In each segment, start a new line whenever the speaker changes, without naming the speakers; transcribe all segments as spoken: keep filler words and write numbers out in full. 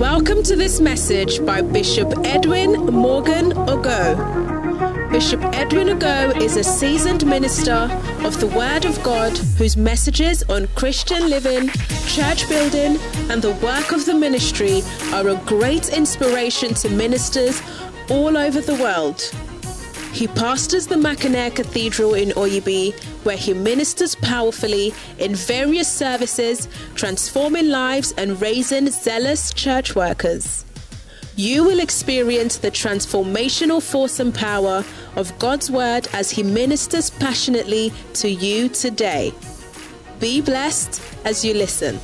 Welcome to this message by Bishop Edwin Morgan Ogo. Bishop Edwin Ogo is a seasoned minister of the Word of God whose messages on Christian living, church building, and the work of the ministry are a great inspiration to ministers all over the world. He pastors the Mackinac Cathedral in Oyibi, where he ministers powerfully in various services, transforming lives and raising zealous church workers. You will experience the transformational force and power of God's Word as he ministers passionately to you today. Be blessed as you listen.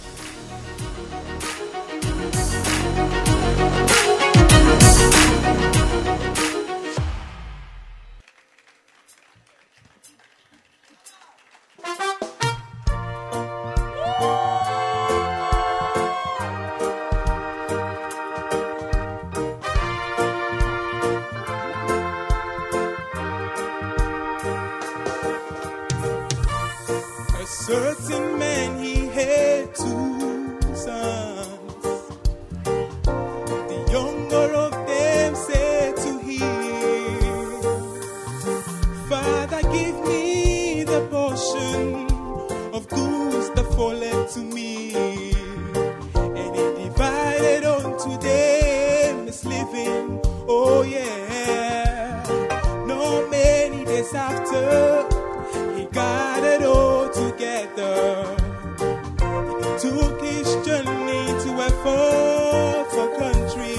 Certain man, he had two sons. The younger of them said to him, Father, give me the portion of goods that falleth to me. And he divided unto them his living. Oh yeah. No many days after, he got it all together. He took his journey to a far country.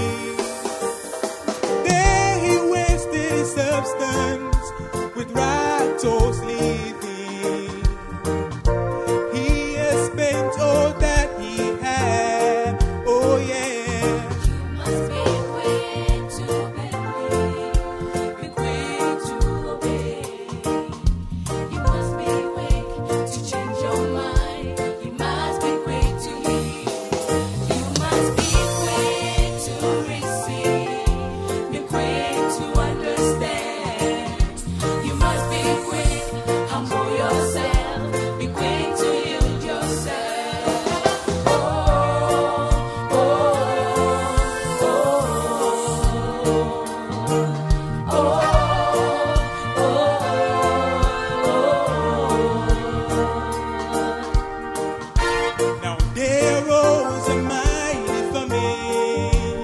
There he wasted his substance with riotous living. He has spent all that he had. Oh yeah. You must be quick to believe, be quick to obey. You must be quick to change your mind. You must be quick to heal. You must be quick to receive. Be quick to understand. You must be quick, humble yourself. Be quick to yield yourself. Oh, oh, oh, oh, oh, oh. Now there arose a mighty famine,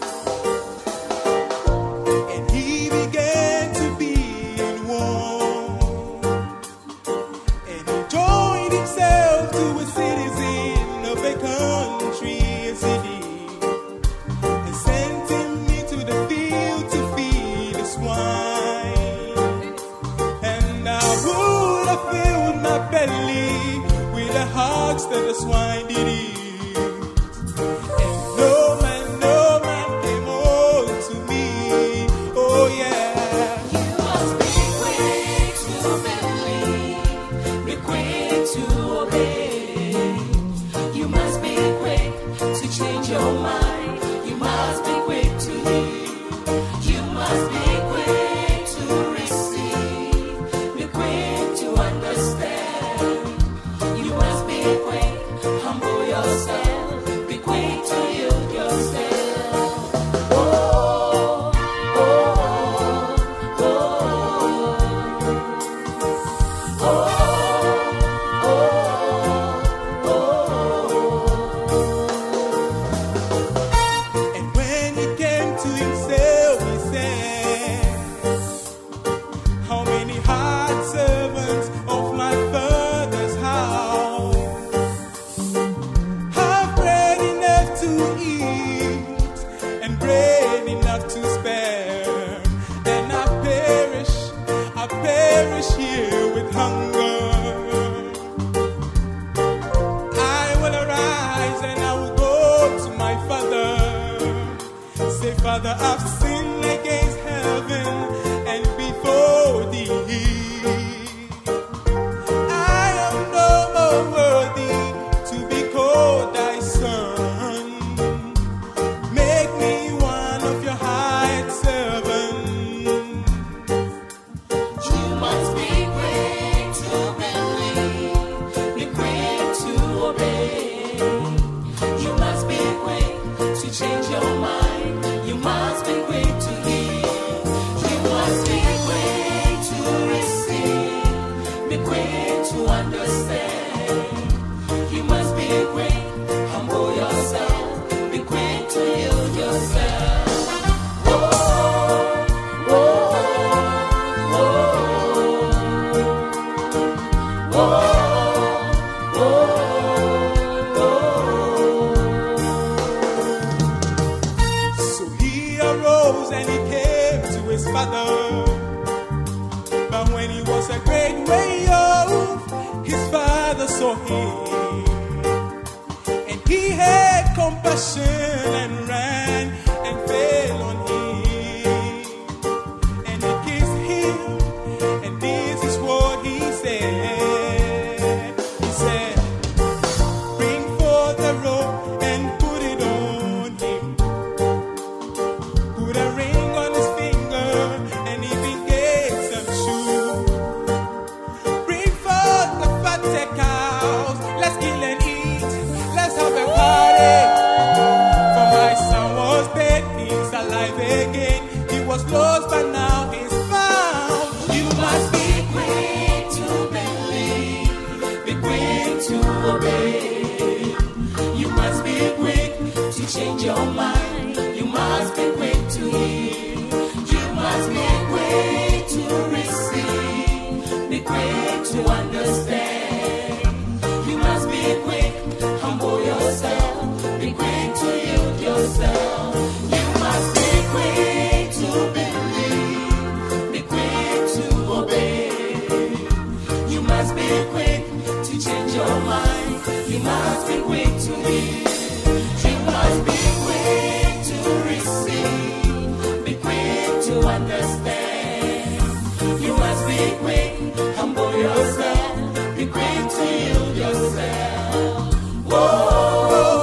and he began to be in war. And he joined himself to a citizen of a country, a city, and sent him into the field to feed the swine. And I would have filled my belly with the hogs that the swine did eat. And no man, no man came on to me. Oh yeah. You must be quick to believe, be quick to obey. You must be quick to change your mind. You must be quick to heal. You must be quick to receive. Be quick to understand. You must be quick, humble yourself. Be quick to yield yourself. Oh, oh, oh, oh, oh. And when he came to himself, he said, how many hard servants of my father's house have bread enough to eat and bread enough to spare? Then I perish, I perish here with hunger. I will arise and I will go to my father. Say, Father, I've sinned against heaven and before thee. I am no more worthy to be called thy son. Make me one of your hired servants. You must be quick to believe, be quick to obey. You must be quick to change compassion and ran and fell on him. And he kissed him, and this is what he said. He said, bring forth the robe and put it on him. Put a ring on his finger and even gave some shoes. Bring forth the fatted cows. Let's kill and eat. Let's have a party. For my son was dead, he's alive again. He was lost, but now he's found. You must be quick to believe, be quick to obey. You must be quick to change your mind. You must be quick to heal. You must be quick to receive. Be quick to understand. You must be quick, humble yourself. Be quick to yield yourself. You must be quick to believe. Be quick to obey. You must be quick to change your mind. You must be quick to heal. You must be quick to receive. Be quick to understand. You must be quick, humble yourself. Be quick to yield yourself. Whoa.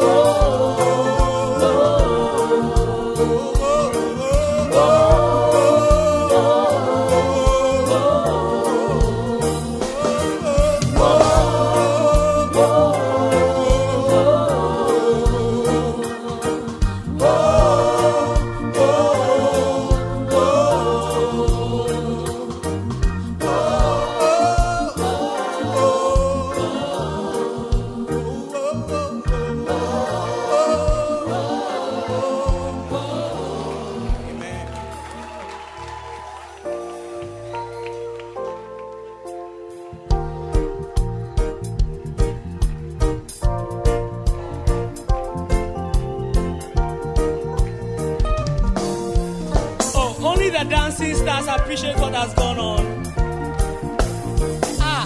The dancing stars appreciate what has gone on. Ah.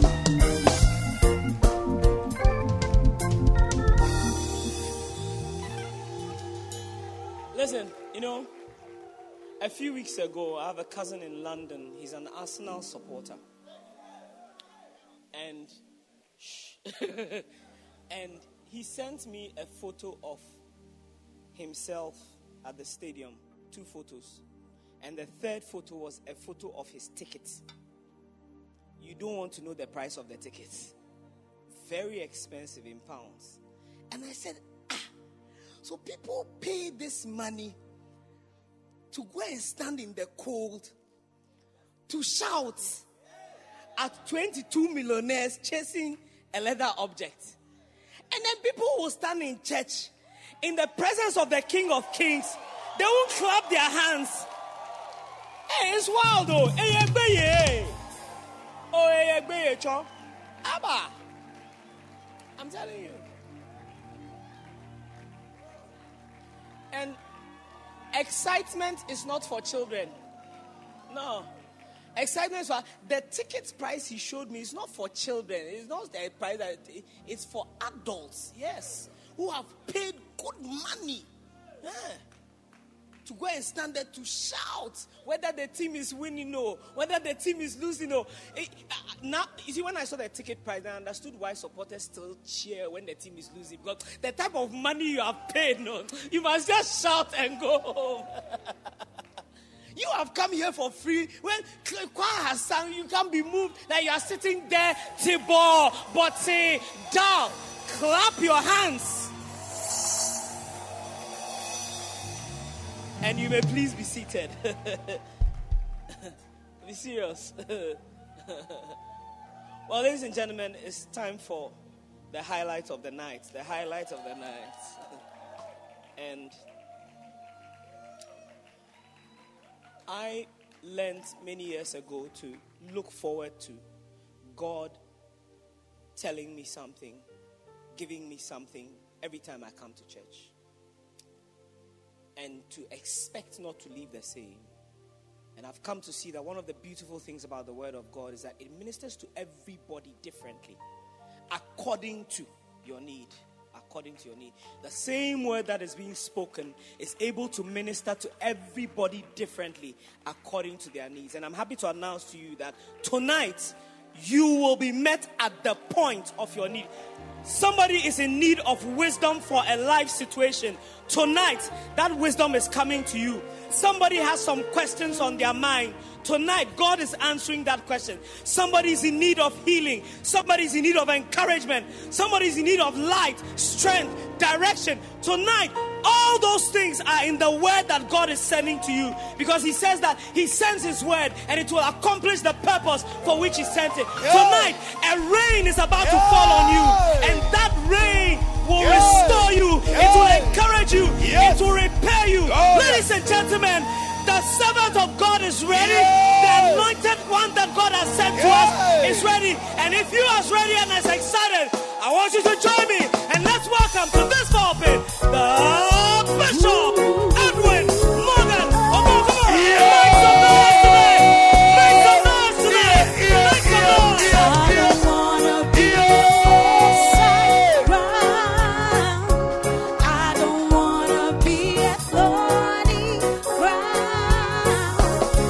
Listen, you know, a few weeks ago, I have a cousin in London. He's an Arsenal supporter. And, and he sent me a photo of himself at the stadium. Two photos. And the third photo was a photo of his tickets. You don't want to know the price of the tickets. Very expensive in pounds. And I said, ah, so people pay this money to go and stand in the cold, to shout at twenty-two millionaires chasing a leather object. And then people will stand in church in the presence of the King of Kings. They won't clap their hands. Hey, it's wild though. Hey, hey, hey. Oh, hey, hey, hey, chon. Abba. I'm telling you. And excitement is not for children. No. Excitement is for the ticket price he showed me is not for children. It's not the price that it's for adults. Yes. Who have paid good money. Yeah. To go and stand there to shout whether the team is winning or whether the team is losing or it, uh, now you see when I saw the ticket price I understood why supporters still cheer when the team is losing, because the type of money you have paid, no, you must just shout and go home. You have come here for free. When choir has sung, you can't be moved. Like you are sitting there, Tibor, but say, down, clap your hands. And you may please be seated. Be serious. Well, ladies and gentlemen, it's time for the highlight of the night. The highlight of the night. And I learned many years ago to look forward to God telling me something, giving me something every time I come to church. And to expect not to leave the same. And I've come to see that one of the beautiful things about the Word of God is that it ministers to everybody differently, according to your need,
according to your need. The same word that is being spoken is able to minister to everybody differently according to their needs. And I'm happy to announce to you that tonight you will be met at the point of your need. Somebody is in need of wisdom for a life situation. Tonight, that wisdom is coming to you. Somebody has some questions on their mind. Tonight, God is answering that question. Somebody is in need of healing. Somebody is in need of encouragement. Somebody is in need of light, strength, direction. Tonight, all those things are in the word that God is sending to you, because he says that he sends his word and it will accomplish the purpose for which he sent it. Yeah. Tonight, a rain is about yeah. to fall on you, and that rain will yeah. restore you. Yeah. It will encourage you. Yes. It will repair you. Oh, Ladies yes. and gentlemen, the servant of God is ready. Yeah. The anointed one that God has sent yeah. to us is ready. And if you are ready and as excited, I want you to join me, and let's welcome to this pulpit the Bishop Edwin Morgan. Oh, come on, come on. Yeah. Make some noise today. Make some noise today. Yeah. Make some noise. Yeah. I don't wanna be upside down. I don't wanna be a thorny ground.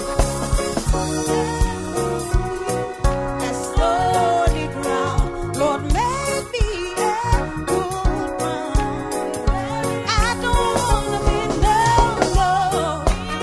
That's thorny ground. Lord, make me a good ground. I don't wanna be no, no.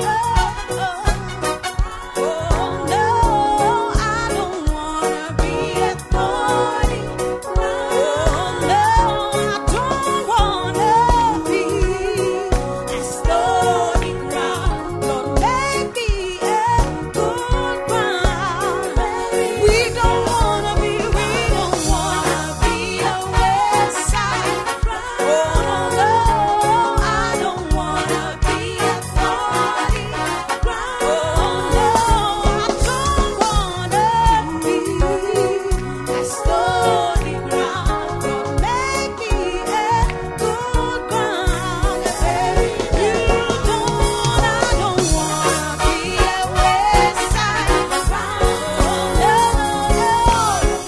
Oh, oh, no, I don't wanna be a thorny ground. Oh, no, I don't wanna be a thorny ground. Lord, make me a good ground. We don't wanna be, we don't wanna be a west side ground. Oh, no, I don't wanna be a thorny ground. Oh, no, I don't wanna be a stony ground. Lord, make me a good ground. You don't, I don't wanna be a west side ground. Oh, no, no.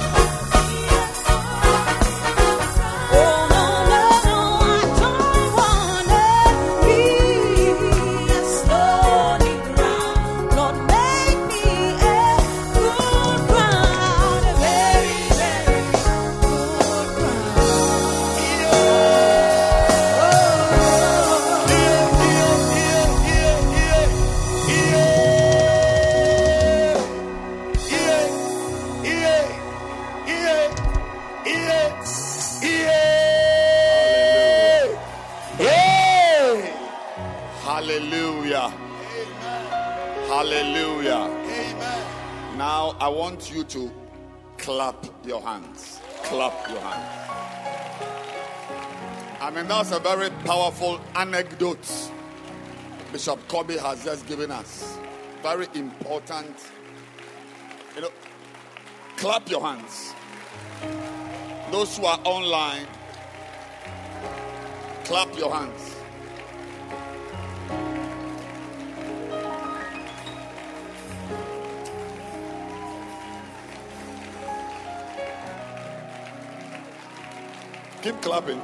Oh, no, no, I don't wanna be a stony ground. Lord, make me a good ground, a very, very good ground.
Hallelujah. Hallelujah. Now I want you to clap your hands. Clap your hands. I mean, that's a very powerful anecdote Bishop Kobe has just given us. Very important. You know, clap your hands. Those who are online, clap your hands. Keep clapping.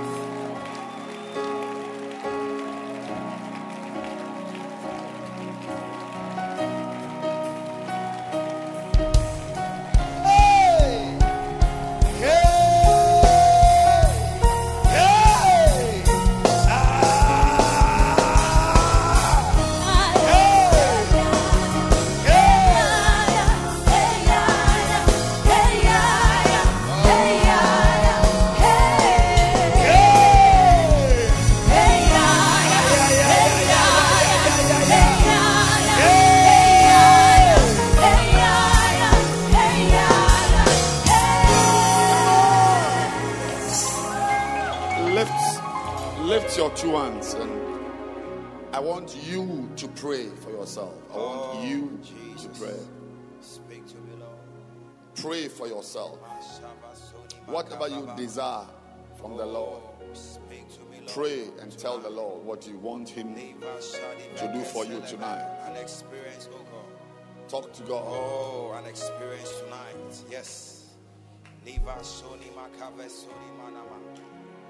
Your two hands, and I want you to pray for yourself. I want oh, you Jesus. to pray. Speak to me, Lord. Pray for yourself. Whatever you desire from the Lord, pray and tell the Lord what you want Him to do for you tonight. An experience, oh God. Talk to God.
Oh, an experience tonight. Yes.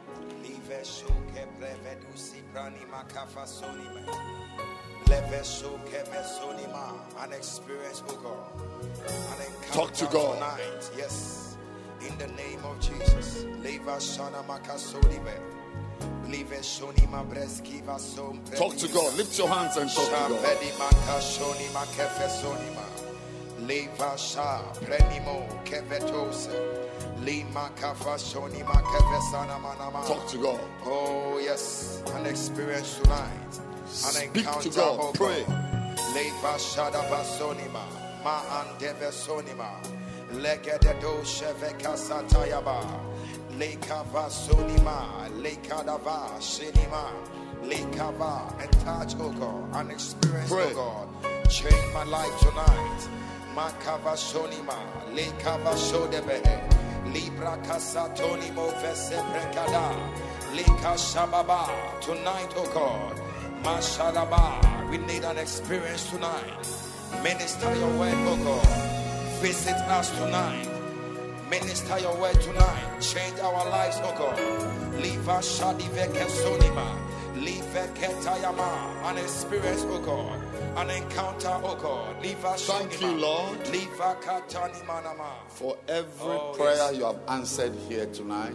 An experience, oh God. An encounter
Talk to God
tonight. Yes. In the name of Jesus. Leva Shana Makasodibe. Leve Shoni Mabreski Vasom.
Talk to God. Lift your hands and talk to God.
Shabedi Makashoni Makefesonima. Leva Sha Prenimo Kevetose. Lima Kafashoni Makefesana Manama.
Talk to God.
Oh yes. An experience tonight. An
Speak
encounter,
to God.
oh
Pray.
Leva Shada Basonima. Ma Andeve Sonima. Legede do Sheveka Satayaba. Lekava Sonima. Lekadava Shinima. Lekava. And touch, oh God. An experience,
Pray.
oh God. Change my life tonight. Makava Sonima. Lekava Shodebehe. Libra Kasatonimo Vese Prekada. Lika Shababa. Tonight, oh God. Mashalaba. We need an experience tonight. Minister your word, oh God. Visit us tonight. Minister your word tonight. Change our lives, oh God. Leave us Shadiveke Sonima. Leave Ketayama. An experience, oh God. An encounter, oh God. Leave us
Thank you, Lord,
Leave Katani Manama.
for every
Oh,
prayer
yes.
you have answered here tonight.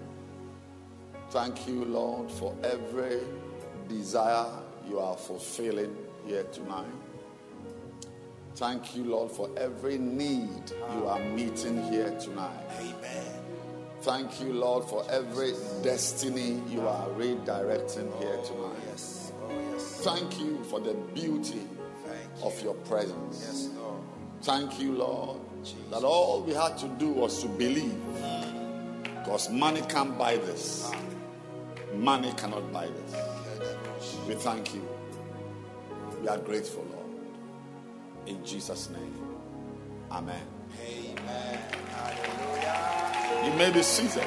Thank you, Lord, for every desire you are fulfilling here tonight. Thank you, Lord, for every need you are meeting here tonight.
Amen.
Thank you, Lord, for every destiny you are redirecting here tonight.
Yes. Oh, yes.
Thank you for the beauty
Thank you.
of your presence.
Yes, Lord.
Thank you, Lord, that all we had to do was to believe. Because money can't buy this. Money cannot buy this. We thank you. We are grateful, Lord. In Jesus' name. Amen.
Amen. Hallelujah.
You may be seated.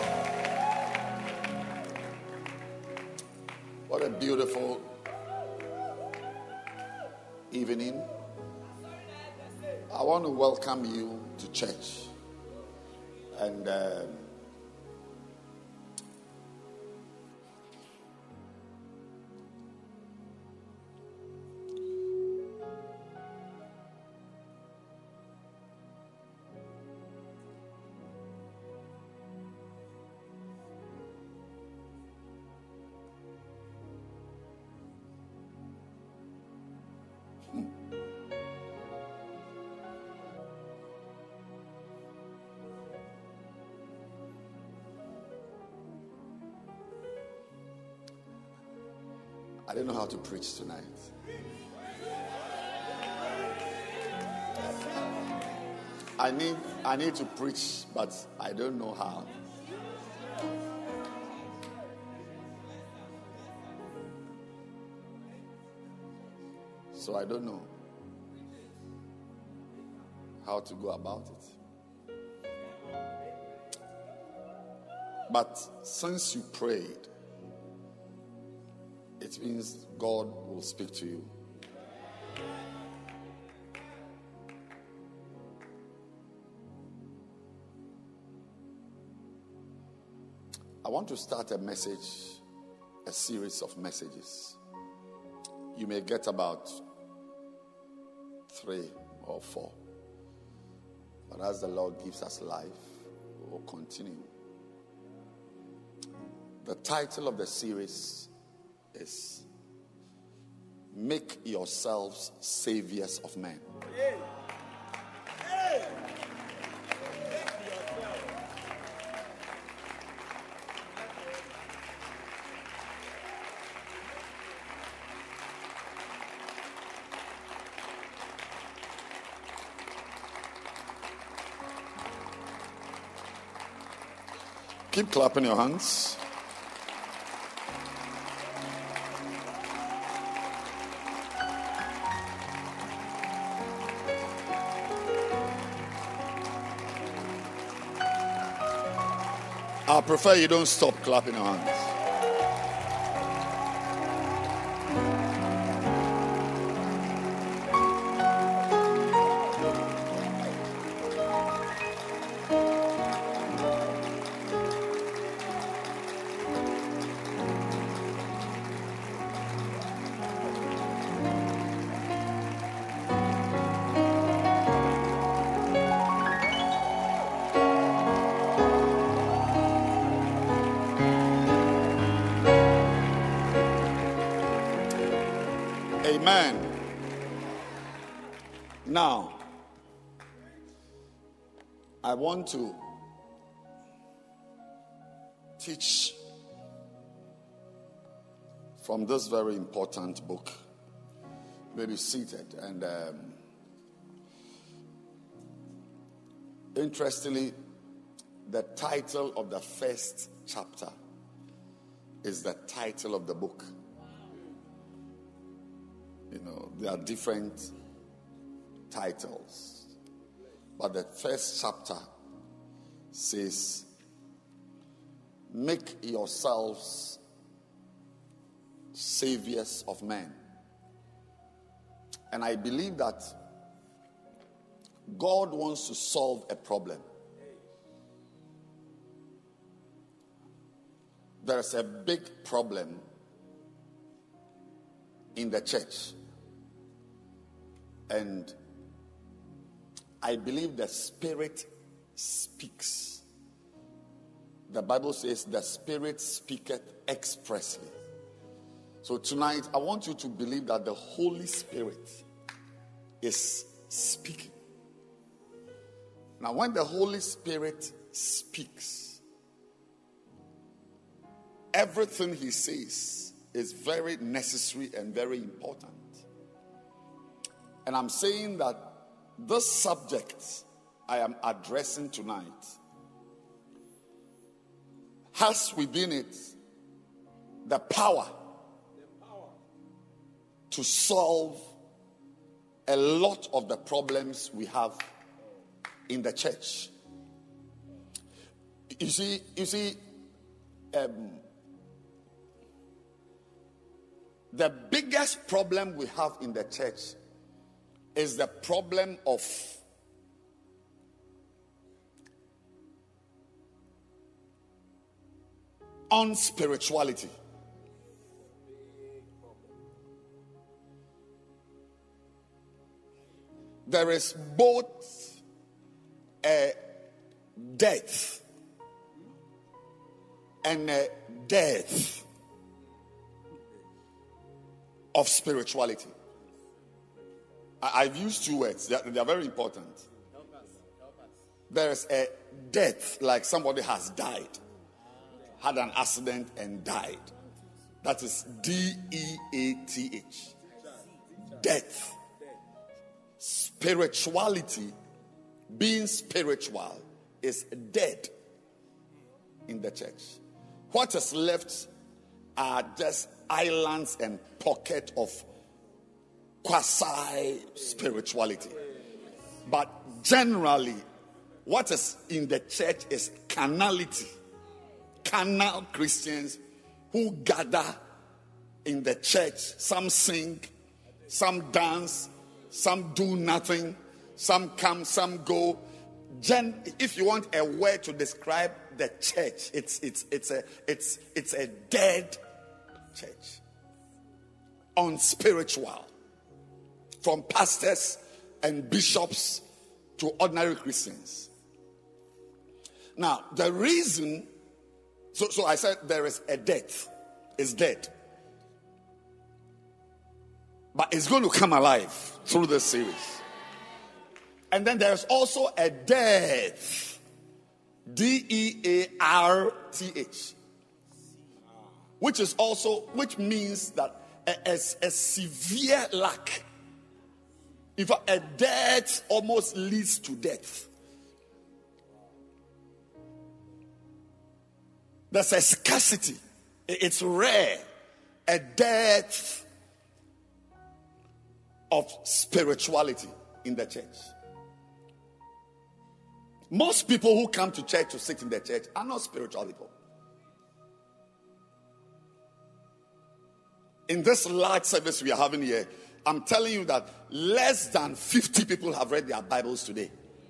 What a beautiful evening. I want to welcome you to church. And um, I don't know how to preach tonight. I need I need to preach, but I don't know how. So I don't know how to go about it. But since you prayed, it means God will speak to you. I want to start a message, a series of messages. You may get about three or four. But as the Lord gives us life, we will continue. The title of the series is Make Yourselves Saviors of Men. Keep clapping your hands. I prefer you don't stop clapping your hands. Amen. Now, I want to teach from this very important book. Maybe seated. And um, interestingly, the title of the first chapter is the title of the book. You know, there are different titles, but the first chapter says, make yourselves saviors of men. And I believe that God wants to solve a problem. There's a big problem in the church. And I believe the Spirit speaks. The Bible says the Spirit speaketh expressly. So tonight, I want you to believe that the Holy Spirit is speaking. Now, when the Holy Spirit speaks, everything he says is very necessary and very important. And I'm saying that this subject I am addressing tonight has within it the power to solve a lot of the problems we have in the church. You see, you see, um, the biggest problem we have in the church is the problem of unspirituality. There is both a death and a death of spirituality. I've used two words. They are, they are very important. There is a death, like somebody has died, had an accident and died. That is D E A T H. Death. Spirituality, being spiritual, is dead in the church. What is left are just islands and pockets of quasi-spirituality. But generally, what is in the church is carnality. Carnal Christians who gather in the church. Some sing, some dance, some do nothing, some come, some go. Gen, if you want a word to describe the church, it's it's it's a it's it's a dead church. Unspiritual. From pastors and bishops to ordinary Christians. Now, the reason, so, so I said there is a death. It's dead. But it's going to come alive through this series. And then there's also a death. D E A R T H. Which is also, which means that a, a, a severe lack. If a, a death almost leads to death. There's a scarcity. It's rare. A death of spirituality in the church. Most people who come to church to sit in the church are not spiritual people. In this large service we are having here, I'm telling you that less than fifty people have read their Bibles today.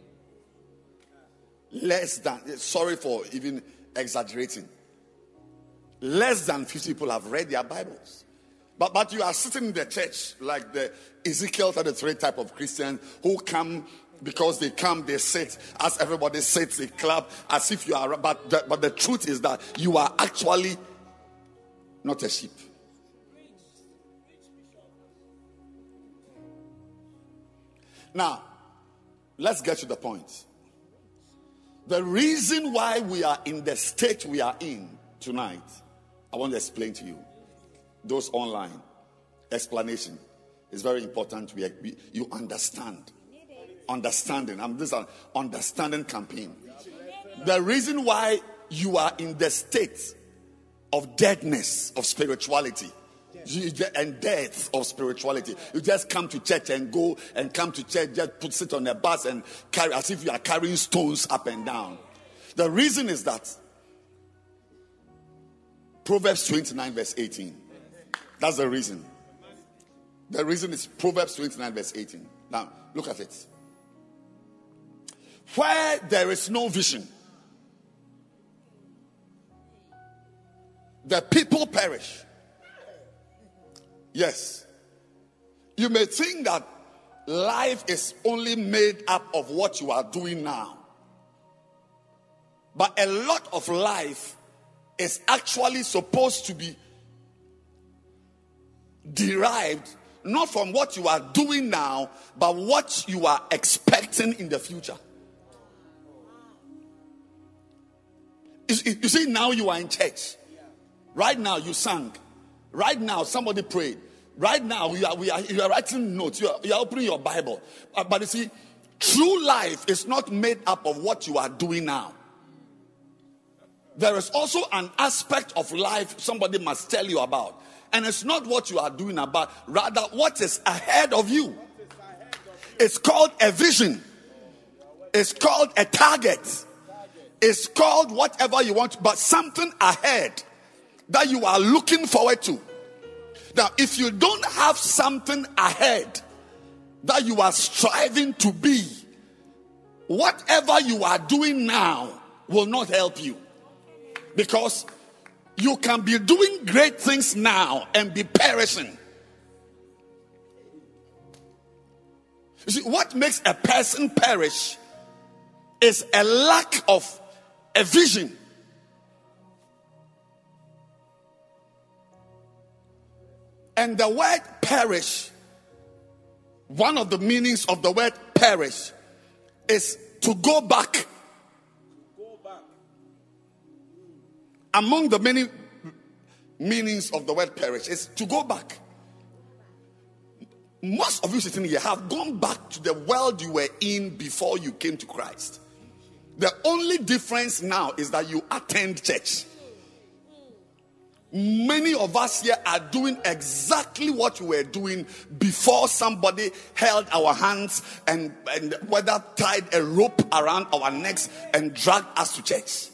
Less than, sorry for even exaggerating. Less than fifty people have read their Bibles. But but you are sitting in the church like the Ezekiel thirty-three type of Christians who come because they come, they sit, as everybody sits, they clap, as if you are. But the, but the truth is that you are actually not a sheep. Now, let's get to the point. The reason why we are in the state we are in tonight, I want to explain to you. Those online explanation is very important. We, we you understand, understanding. I'm this is an understanding campaign. The reason why you are in the state of deadness of spirituality you, and death of spirituality. You just come to church and go and come to church, just put sit on a bus and carry as if you are carrying stones up and down. The reason is that Proverbs twenty-nine verse eighteen. That's the reason. The reason is Proverbs twenty-nine verse eighteen. Now look at it. Where there is no vision, the people perish. Yes. You may think that life is only made up of what you are doing now. But a lot of life is actually supposed to be derived not from what you are doing now, but what you are expecting in the future. You see, now you are in church. Right now you sang. Right now somebody prayed. Right now we are, we are, you are writing notes. You are, you are opening your Bible. But, but you see, true life is not made up of what you are doing now. There is also an aspect of life somebody must tell you about. And it's not what you are doing about, rather what is ahead of you. It's called a vision. It's called a target. It's called whatever you want, but something ahead that you are looking forward to. Now, if you don't have something ahead that you are striving to be, whatever you are doing now will not help you. Because you can be doing great things now and be perishing. You see, what makes a person perish is a lack of a vision. And the word perish, one of the meanings of the word perish is to go back. Among the many meanings of the word perish is to go back. Most of you sitting here have gone back to the world you were in before you came to Christ. The only difference now is that you attend church. Many of us here are doing exactly what we were doing before somebody held our hands and, and whether tied a rope around our necks and dragged us to church.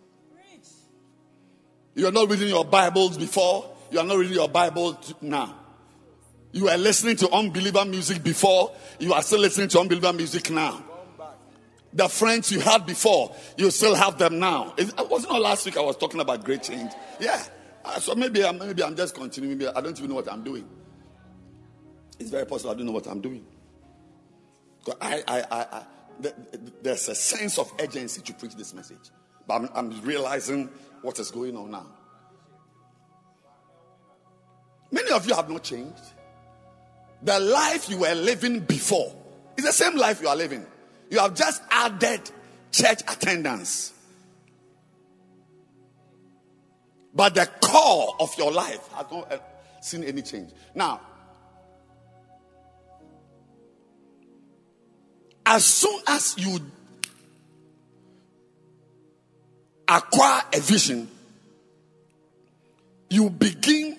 You are not reading your Bibles before. You are not reading your Bible now. You were listening to unbeliever music before. You are still listening to unbeliever music now. The friends you had before, you still have them now. It wasn't last week I was talking about great change. Yeah. So maybe I'm, maybe I'm just continuing. Maybe I don't even know what I'm doing. It's very possible I don't know what I'm doing. I, I, I, I, there's a sense of urgency to preach this message. But I'm, I'm realizing what is going on now. Many of you have not changed. The life you were living before is the same life you are living. You have just added church attendance. But the core of your life has not seen any change. Now, as soon as you acquire a vision, you begin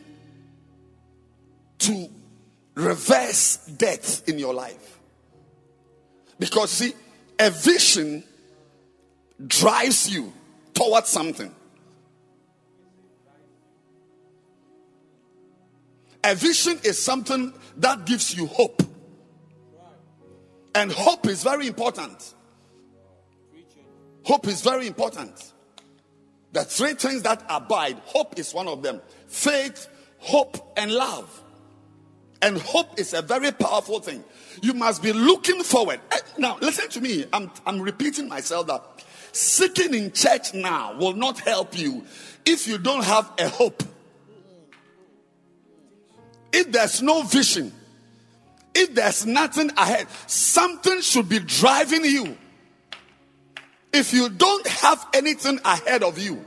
to reverse death in your life. Because see, a vision drives you towards something. A vision is something that gives you hope. And hope is very important. Hope is very important. The three things that abide, hope is one of them. Faith, hope, and love. And hope is a very powerful thing. You must be looking forward. Now, listen to me. I'm, I'm repeating myself that sitting in church now will not help you if you don't have a hope. If there's no vision, if there's nothing ahead, something should be driving you. If you don't have anything ahead of you,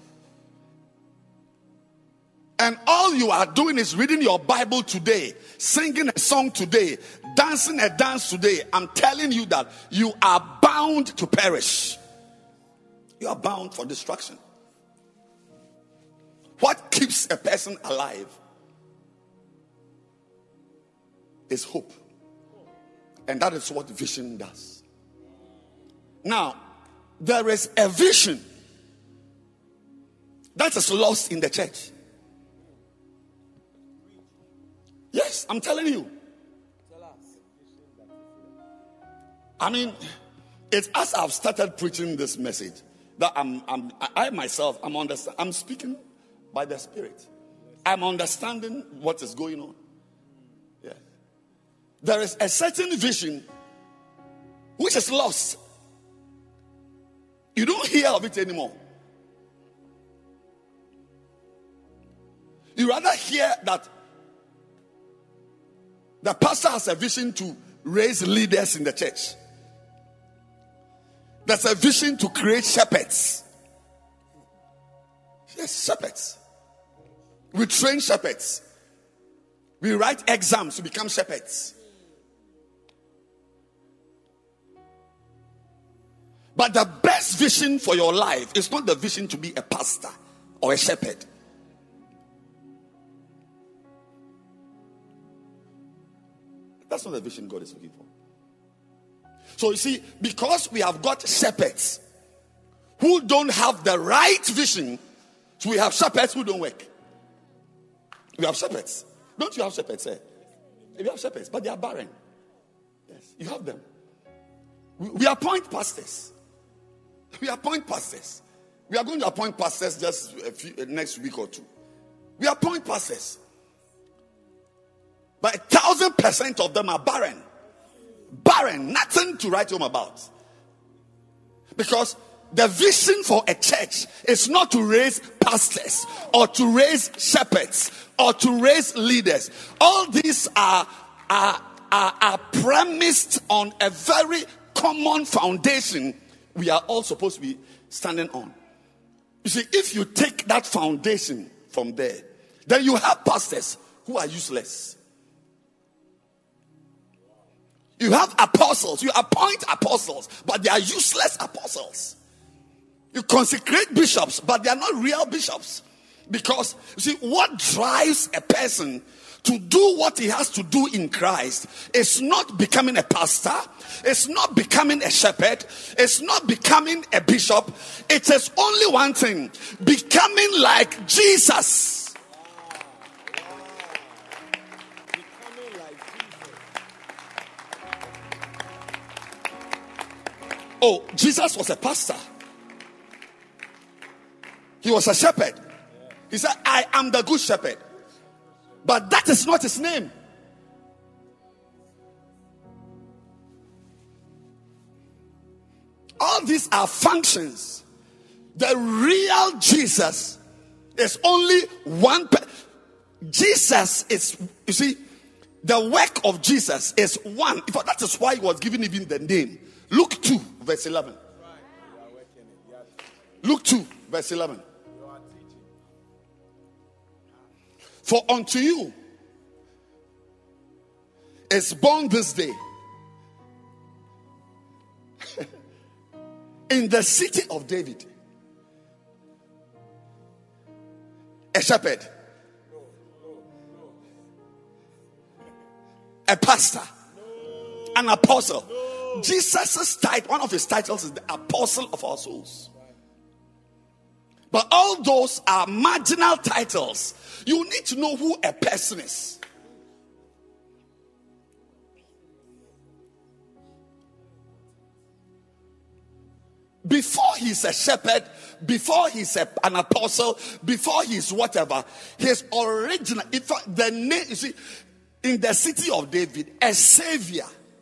and all you are doing is reading your Bible today, singing a song today, dancing a dance today, I'm telling you that you are bound to perish. You are bound for destruction. What keeps a person alive is hope. And that is what vision does. Now, there is a vision that is lost in the church. Yes, I'm telling you. I mean, it's as I've started preaching this message that I'm, I'm I myself, I'm understand, I'm speaking by the Spirit. I'm understanding what is going on. Yeah. There is a certain vision which is lost. You don't hear of it anymore. You rather hear that the pastor has a vision to raise leaders in the church. There's a vision to create shepherds. Yes, shepherds. We train shepherds. We write exams to become shepherds. But the best vision for your life is not the vision to be a pastor or a shepherd. That's not the vision God is looking for. So you see, because we have got shepherds who don't have the right vision, so we have shepherds who don't work. We have shepherds. Don't you have shepherds, sir? You have shepherds, but they are barren. Yes, you have them. We, we appoint pastors. We appoint pastors. We are going to appoint pastors just a few, uh, next week or two. We appoint pastors. But a thousand percent of them are barren. Barren. Nothing to write home about. Because the vision for a church is not to raise pastors or to raise shepherds or to raise leaders. All these are, are, are, are premised on a very common foundation we are all supposed to be standing on. You see, if you take that foundation from there, then you have pastors who are useless. You have apostles. You appoint apostles, but they are useless apostles. You consecrate bishops, but they are not real bishops. Because, you see, what drives a person to do what he has to do in Christ is not becoming a pastor, it's not becoming a shepherd, it's not becoming a bishop. It is only one thing: becoming like Jesus. Oh, Jesus was a pastor. He was a shepherd. He said, I am the good shepherd. But that is not his name. All these are functions. The real Jesus is only one. Pe- Jesus is, you see, the work of Jesus is one. In fact, that is why he was given even the name. Luke two, verse eleven. Luke two, verse eleven. For unto you is born this day in the city of David a shepherd, a pastor, an apostle. Jesus' title, one of his titles is the apostle of our souls. But all those are marginal titles. You need to know who a person is. Before he's a shepherd, before he's a, an apostle, before he's whatever, his original, in fact, the name, you see, in the city of David, a savior.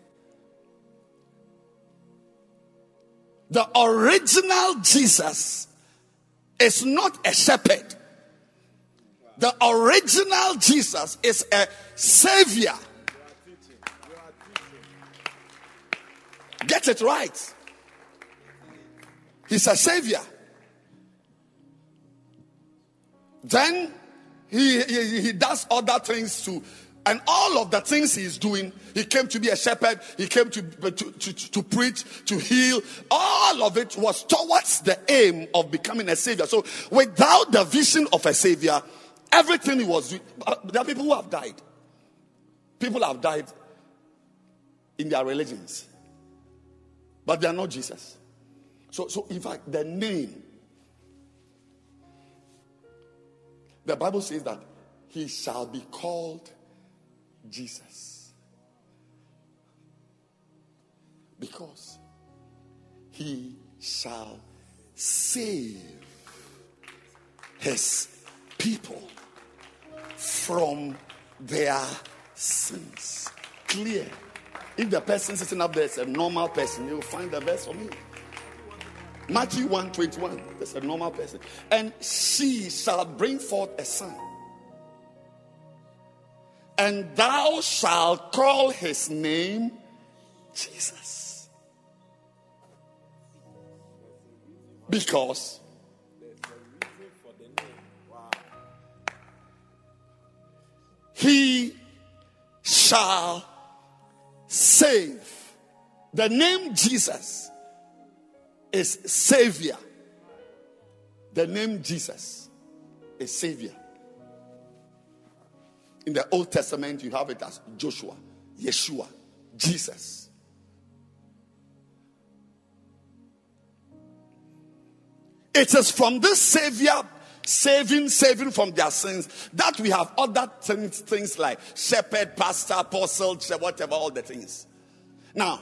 The original Jesus is not a shepherd. The original Jesus is a savior. Get it right. He's a savior. Then he, he, he does other things too. And all of the things he's doing, he came to be a shepherd, he came to, to, to, to preach, to heal. All of it was towards the aim of becoming a savior. So without the vision of a savior, everything he was doing, there are people who have died. People have died in their religions. But they are not Jesus. So, so in fact, the name, the Bible says that he shall be called Jesus. Because he shall save his people from their sins. Clear. If the person sitting up there is a normal person, you will find the verse for me. Matthew one twenty-one. That's a normal person. And she shall bring forth a son. And thou shalt call his name Jesus. Because he shall save. The name Jesus is Savior. The name Jesus is Savior. In the Old Testament, you have it as Joshua, Yeshua, Jesus. It is from this Savior, saving, saving from their sins, that we have other things, things like shepherd, pastor, apostle, whatever, all the things. Now,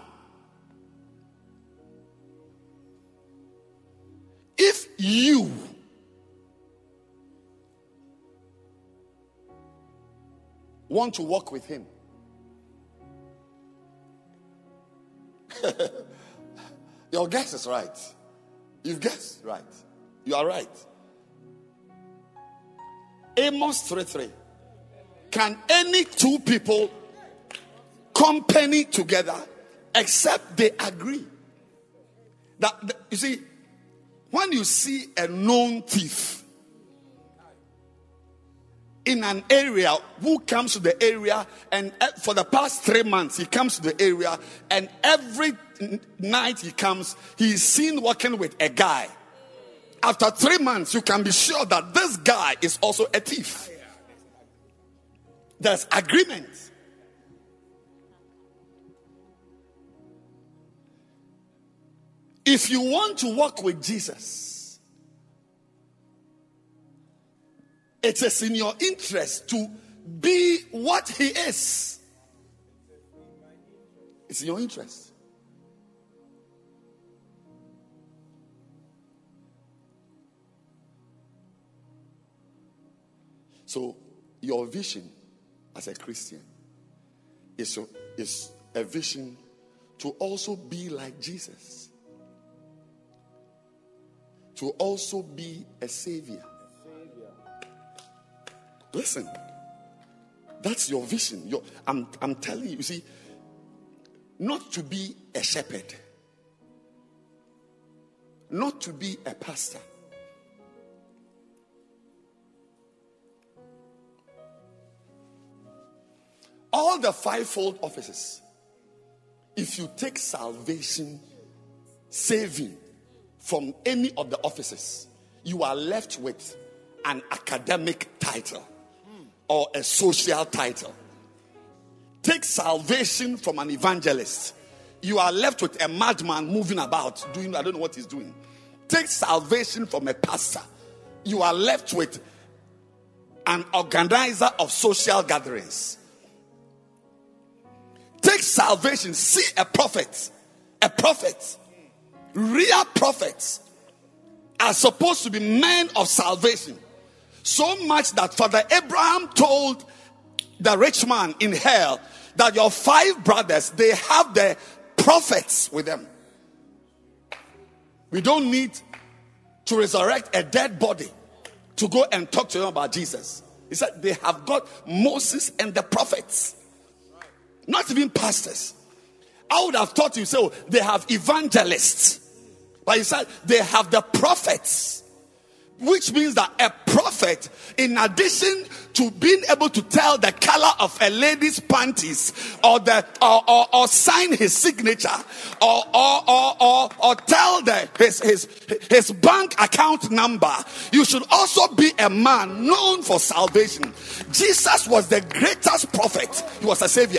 if you want to walk with him, your guess is right. You've guessed right. You are right. Amos three three. Can any two people company together except they agree? That, that you see, when you see a known thief in an area who comes to the area, and for the past three months he comes to the area, and every night he comes, he's seen working with a guy. After three months, you can be sure that this guy is also a thief. There's agreement. If you want to walk with Jesus, it is in your interest to be what he is. It's in your interest. So, your vision as a Christian is a, is a vision to also be like Jesus. To also be a savior. Listen, that's your vision. Your, I'm, I'm telling you, you see, not to be a shepherd, not to be a pastor, all the fivefold offices. If you take salvation, saving from any of the offices, you are left with an academic title or a social title. Take salvation from an evangelist, you are left with a madman moving about doing, I don't know what he's doing. Take salvation from a pastor, you are left with an organizer of social gatherings. Take salvation, see a prophet, a prophet, real prophets are supposed to be men of salvation. So much that Father Abraham told the rich man in hell that your five brothers, they have the prophets with them. We don't need to resurrect a dead body to go and talk to them about Jesus. He said they have got Moses and the prophets. Not even pastors. I would have thought you say, oh, they have evangelists. But he said they have the prophets. Which means that a prophet, in addition to being able to tell the color of a lady's panties, or the or, or, or sign his signature, or or or or, or tell the his, his his bank account number, you should also be a man known for salvation. Jesus was the greatest prophet. He was a savior.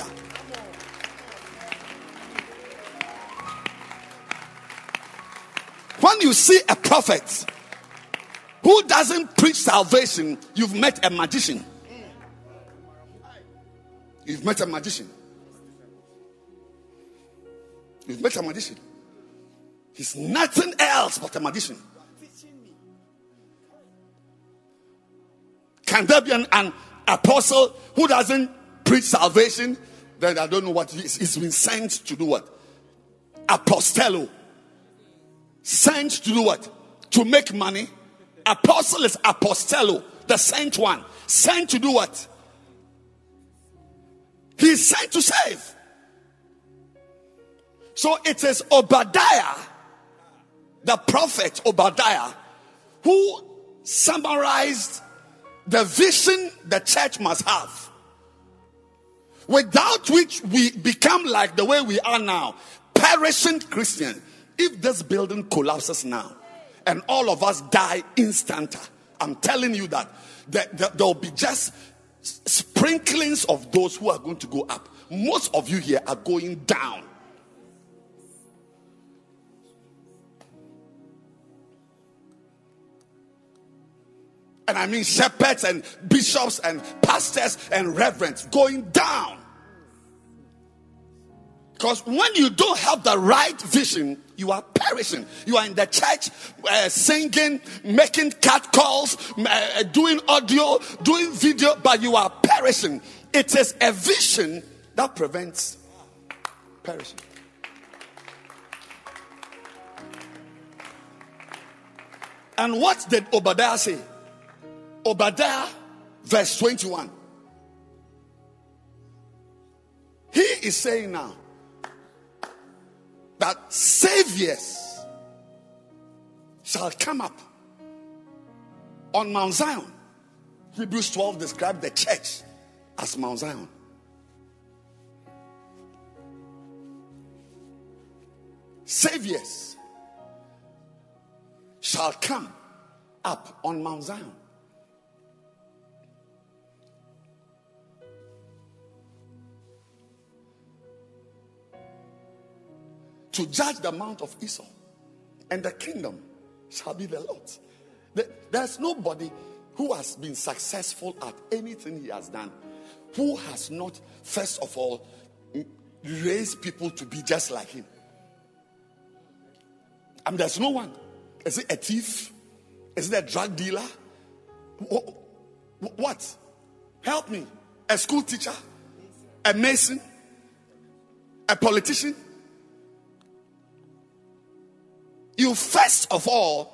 When you see a prophet who doesn't preach salvation, you've met a magician. You've met a magician. You've met a magician. He's nothing else but a magician. Can there be an, an apostle who doesn't preach salvation? Then I don't know what he is. He's been sent to do what? Apostello. Sent to do what? To make money. Apostle is apostello, the sent one. Sent to do what? He's sent to save. So it is Obadiah, the prophet Obadiah, who summarized the vision the church must have, without which we become like the way we are now, perishing Christian. If this building collapses now and all of us die instanter, I'm telling you that there, there, there will be just sprinklings of those who are going to go up. Most of you here are going down. And I mean shepherds and bishops and pastors and reverends going down. Because when you don't have the right vision, you are perishing. You are in the church uh, singing, making cat calls, uh, doing audio, doing video, but you are perishing. It is a vision that prevents perishing. And what did Obadiah say? Obadiah, verse twenty-one. He is saying now that saviors shall come up on Mount Zion. Hebrews twelve describes the church as Mount Zion. Saviors shall come up on Mount Zion. To judge the mount of Esau, and the kingdom shall be the Lord's. There's nobody who has been successful at anything he has done who has not, first of all, raised people to be just like him. I mean, there's no one. Is it a thief? Is it a drug dealer? What? Help me. A school teacher? A mason? A politician? You first of all,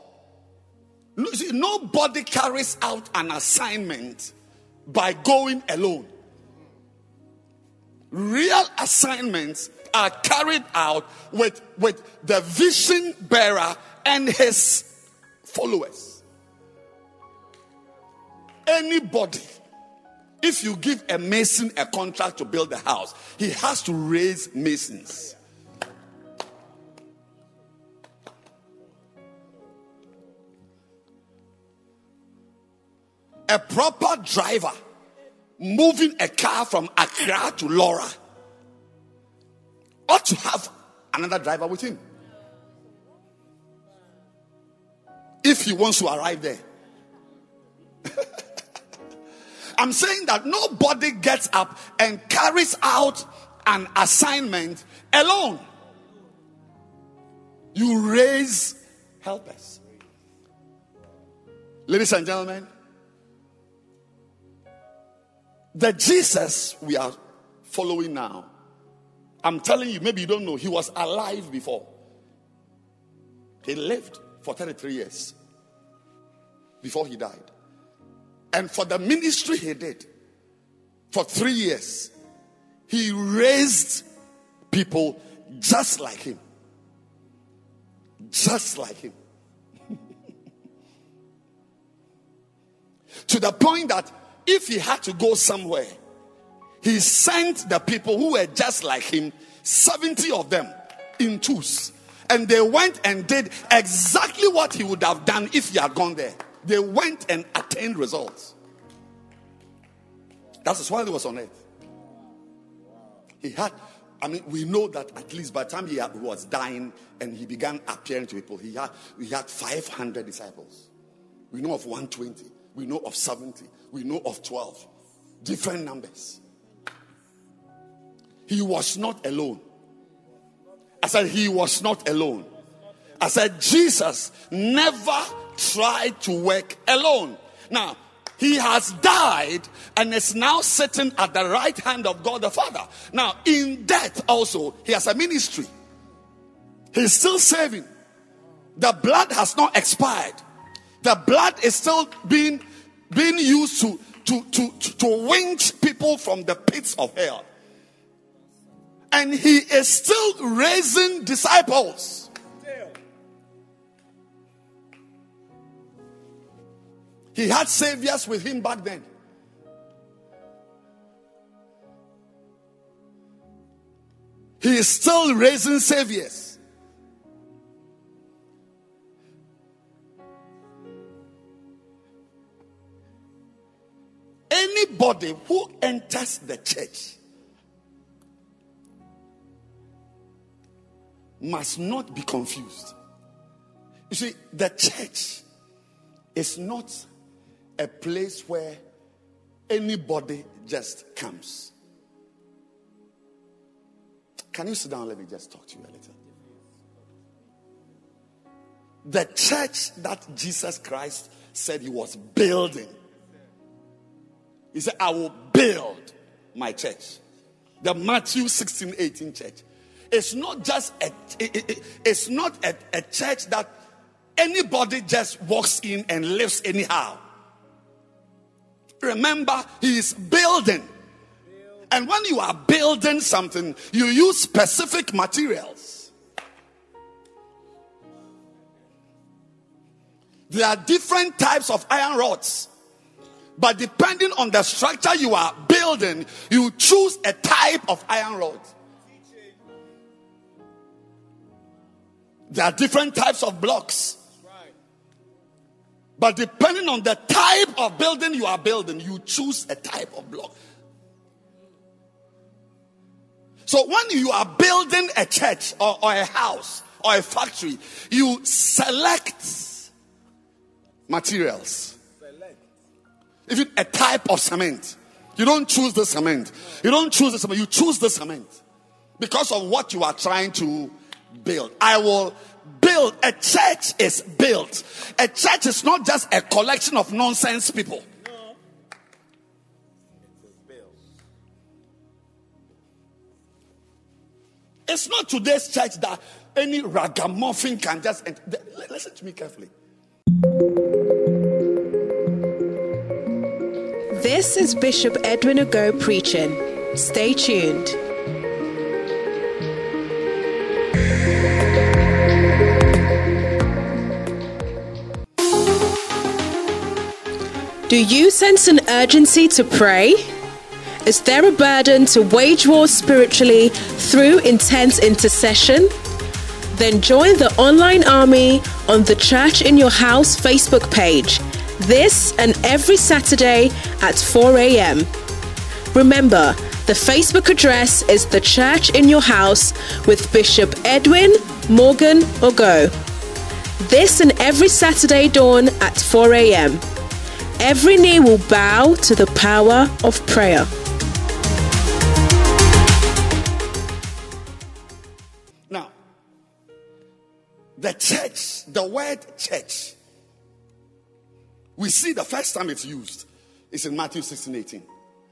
nobody carries out an assignment by going alone. Real assignments are carried out with, with the vision bearer and his followers. Anybody, if you give a mason a contract to build a house, he has to raise masons. A proper driver moving a car from Accra to Laura ought to have another driver with him if he wants to arrive there. I'm saying that nobody gets up and carries out an assignment alone. You raise helpers. Ladies and gentlemen, the Jesus we are following now, I'm telling you, maybe you don't know, he was alive before. He lived for thirty-three years before he died. And for the ministry he did, for three years, he raised people, Just like him. Just like him. To the point that if he had to go somewhere, he sent the people who were just like him, seventy of them, in twos. And they went and did exactly what he would have done if he had gone there. They went and attained results. That is why he was on earth. He had, I mean, we know that at least by the time he had, was dying and he began appearing to people, he had, he had five hundred disciples. We know of one hundred twenty. We know of seventy. We know of twelve. Different numbers. He was not alone. I said he was not alone. I said Jesus never tried to work alone. Now, he has died and is now sitting at the right hand of God the Father. Now, in death also, he has a ministry. He's still saving. The blood has not expired. The blood is still being, being used to, to, to, to, to winch people from the pits of hell. And he is still raising disciples. He had saviors with him back then. He is still raising saviors. Anybody who enters the church must not be confused. You see, the church is not a place where anybody just comes. Can you sit down? Let me just talk to you a little. The church that Jesus Christ said he was building. He said, I will build my church. The Matthew sixteen eighteen church. It's not just a, it, it, it's not a, a church that anybody just walks in and lives anyhow. Remember, he is building. And when you are building something, you use specific materials. There are different types of iron rods. But depending on the structure you are building, you choose a type of iron rod. There are different types of blocks. But depending on the type of building you are building, you choose a type of block. So when you are building a church or, or a house or a factory, you select materials. Even a type of cement. You don't choose the cement. You don't choose the cement. You choose the cement. Because of what you are trying to build. I will build. A church is built. A church is not just a collection of nonsense people. No. It's not today's church that any ragamuffin can just enter. Listen to me carefully.
This is Bishop Edwin Ogo preaching. Stay tuned. Do you sense an urgency to pray? Is there a burden to wage war spiritually through intense intercession? Then join the online army on the Church in Your House Facebook page. This and every Saturday at four a.m. Remember, the Facebook address is The Church in Your House with Bishop Edwin Morgan Ogo. This and every Saturday dawn at four a.m. Every knee will bow to the power of prayer.
Now, the church, the word church, we see the first time it's used is in Matthew sixteen eighteen.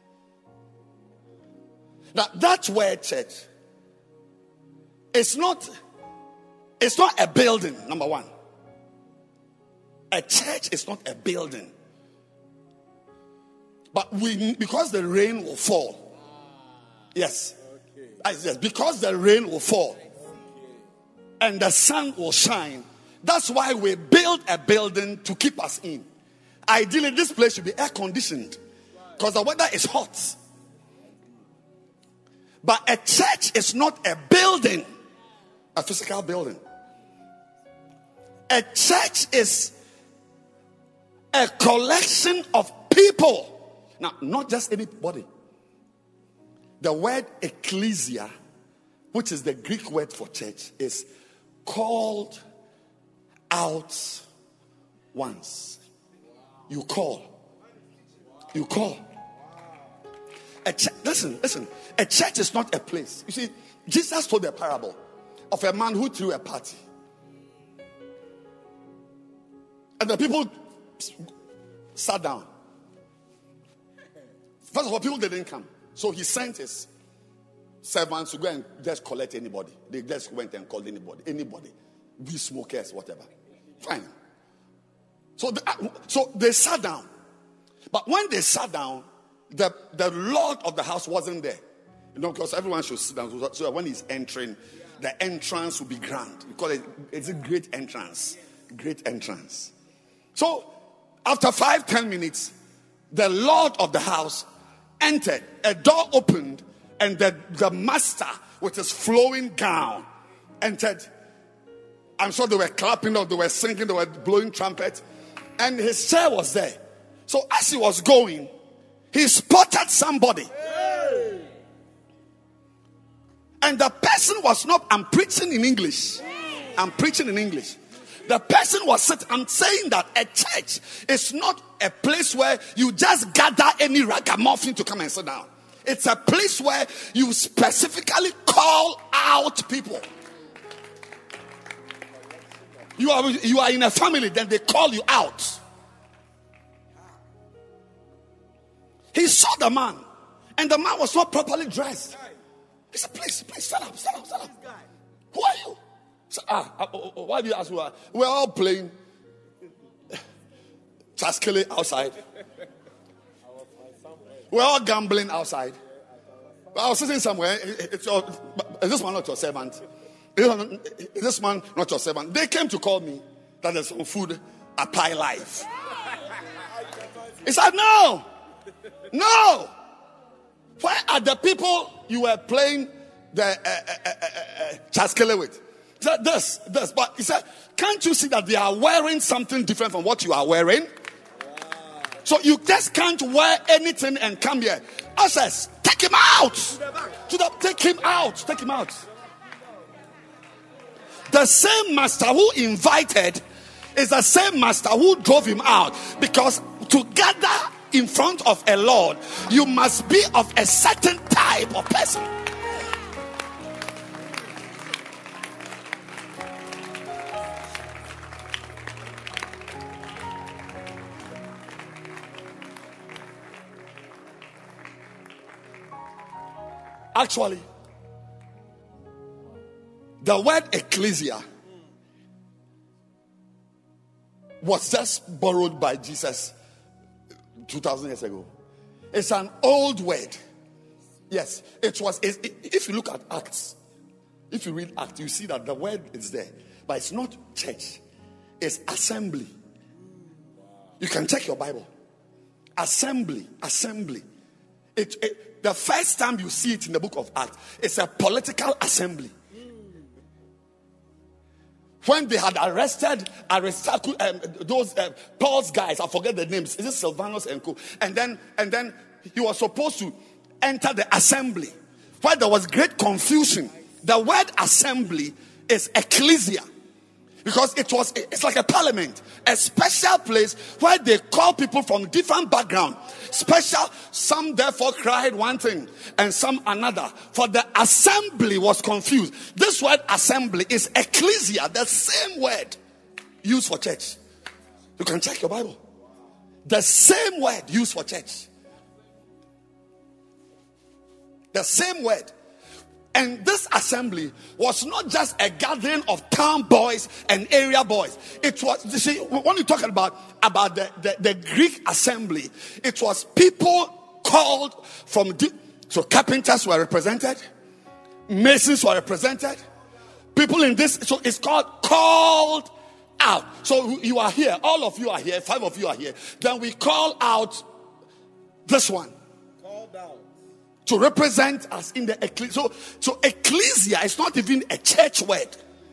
Now, that word church, it's not, it's not a building, number one. A church is not a building. But we, because the rain will fall. Yes. Okay. Yes, because the rain will fall. and the sun will shine. That's why we build a building to keep us in. Ideally, this place should be air conditioned because the weather is hot. But a church is not a building, a physical building. A church is a collection of people. Now, not just anybody. The word ecclesia, which is the Greek word for church, is called out once. You call. You call. A ch- listen, listen. A church is not a place. You see, Jesus told a parable of a man who threw a party. And the people sat down. First of all, people didn't come. So he sent his servants to go and just collect anybody. They just went and called anybody. Anybody. We smokers, whatever. Fine. So they, so they sat down. But when they sat down, the, the Lord of the house wasn't there. You know, because everyone should sit down. So that when he's entering, the entrance will be grand. Because it, it's a great entrance. Great entrance. So after five, ten minutes, the Lord of the house entered. A door opened, and the, the master with his flowing gown entered. I'm sure they were clapping, or they were singing, they were blowing trumpets, and his chair was there. So as he was going, he spotted somebody. Hey. And the person was not, I'm preaching in English. I'm preaching in English. The person was sitting, I'm saying that a church is not a place where you just gather any ragamuffin to come and sit down. It's a place where you specifically call out people. You are, you are in a family, then they call you out. He saw the man, and the man was not properly dressed. He said, please, please, stand up, stand up, stand up. Who are you? So, ah, uh, why do you ask who are? We're all playing Chaskele outside. We're all gambling outside. I was sitting somewhere. It's your, is this man not your servant? Is this man not your servant? They came to call me that there's some food at Pi Life. He said, no, no. Where are the people you were playing the uh, uh, uh, uh, Chaskele with? He said, this, this. But he said, can't you see that they are wearing something different from what you are wearing? Wow. So you just can't wear anything and come here. I says, take him out. To the, take him out. Take him out. The same master who invited is the same master who drove him out. Because to gather in front of a Lord, you must be of a certain type of person. Actually, the word ecclesia was just borrowed by Jesus two thousand years ago. It's an old word. Yes, it was. It, it, if you look at Acts, if you read Acts, you see that the word is there. But it's not church. It's assembly. You can check your Bible. Assembly, assembly. It, it, the first time you see it in the book of Acts, it's a political assembly. When they had arrested Aristarchus, um, those uh, Paul's guys, I forget the names. Is it Silvanus and co? And then, and then he was supposed to enter the assembly, where there was great confusion. The word assembly is ecclesia, because it was it's like a parliament, a special place where they call people from different backgrounds. Special. Some therefore cried one thing and some another, for the assembly was confused. This word assembly is ecclesia, the same word used for church. You can check your Bible. The same word used for church. The same word. And this assembly was not just a gathering of town boys and area boys. It was, you see, when you talk about, about the, the, the Greek assembly, it was people called from, so carpenters were represented, masons were represented, people in this, so it's called called out. So you are here, all of you are here, five of you are here. Then we call out this one.
Called out.
To represent us in the ecclesia. So, so ecclesia is not even a church word.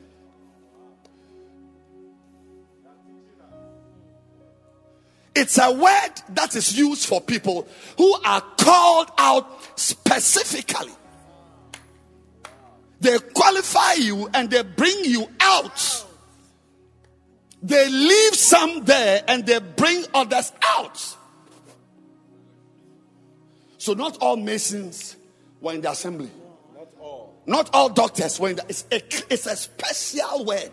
It's a word that is used for people who are called out specifically. They qualify you and they bring you out. They leave some there and they bring others out. So not all Masons were in the assembly.
Not all.
Not all doctors were in the, it's a, it's a special word.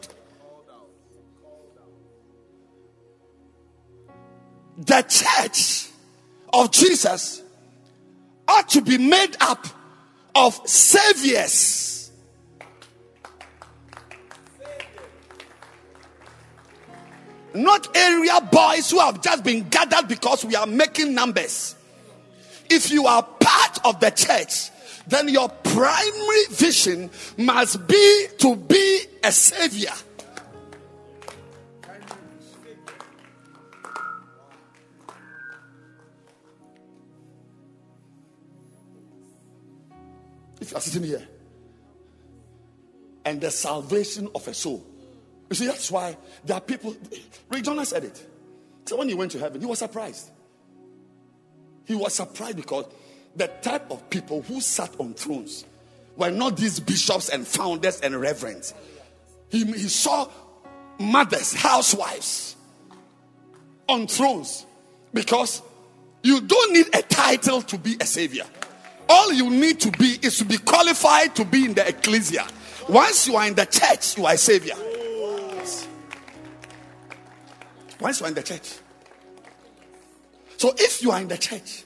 The church of Jesus ought to be made up of saviors. Not area boys who have just been gathered because we are making numbers. If you are part of the church, then your primary vision must be to be a savior. If you are sitting here and the salvation of a soul, you see, that's why there are people. Rick Jonas said it. So when he went to heaven, he was surprised. He was surprised because the type of people who sat on thrones were not these bishops and founders and reverends. He, he saw mothers, housewives on thrones, because you don't need a title to be a savior. All you need to be is to be qualified to be in the ecclesia. Once you are in the church, you are a savior. Once you are in the church. So if you are in the church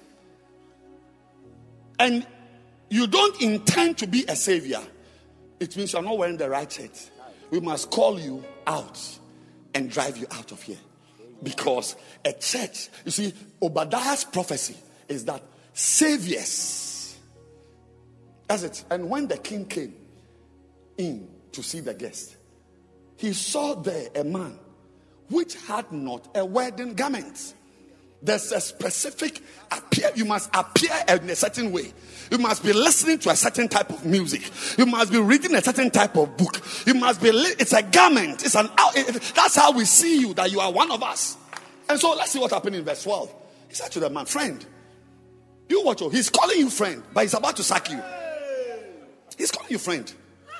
and you don't intend to be a savior, it means you are not wearing the right shirt. We must call you out and drive you out of here. Because a church, you see, Obadiah's prophecy is that saviors, that's it. And when the king came in to see the guest, he saw there a man which had not a wedding garment. There's a specific appear. You must appear in a certain way. You must be listening to a certain type of music. You must be reading a certain type of book. You must be. Li- it's a garment. It's an. It, that's how we see you. That you are one of us. And so let's see what happened in verse twelve. He said to the man, "Friend, you watch. Oh, he's calling you friend, but he's about to sack you. He's calling you friend."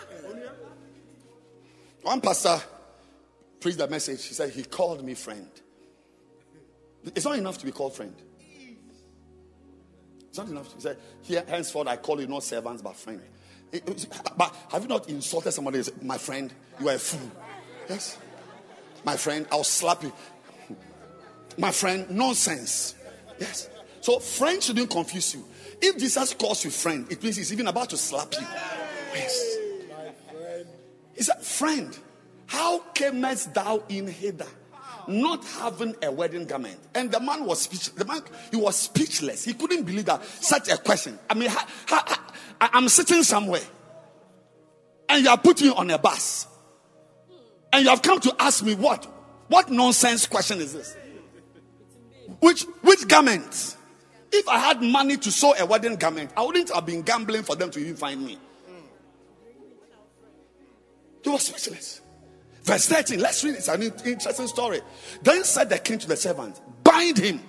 One pastor preached the message. He said, "He called me friend." It's not enough to be called friend. It's not enough. He said, "Here, henceforth, I call you not servants, but friend." But have you not insulted somebody? My friend, you are a fool. Yes. My friend, I'll slap you. My friend, nonsense. Yes. So friend shouldn't confuse you. If Jesus calls you friend, it means he's even about to slap you. Yes. He said, "Friend, how camest thou in hither, not having a wedding garment?" And the man was speechless. The man, he was speechless. He couldn't believe that such a question. I mean, ha, ha, ha, I'm sitting somewhere, and you are putting me on a bus, and you have come to ask me what? What nonsense question is this? Which which garment? If I had money to sew a wedding garment, I wouldn't have been gambling for them to even find me. He was speechless. Verse thirteen, let's read it. It's an interesting story. Then said the king to the servant, "Bind him,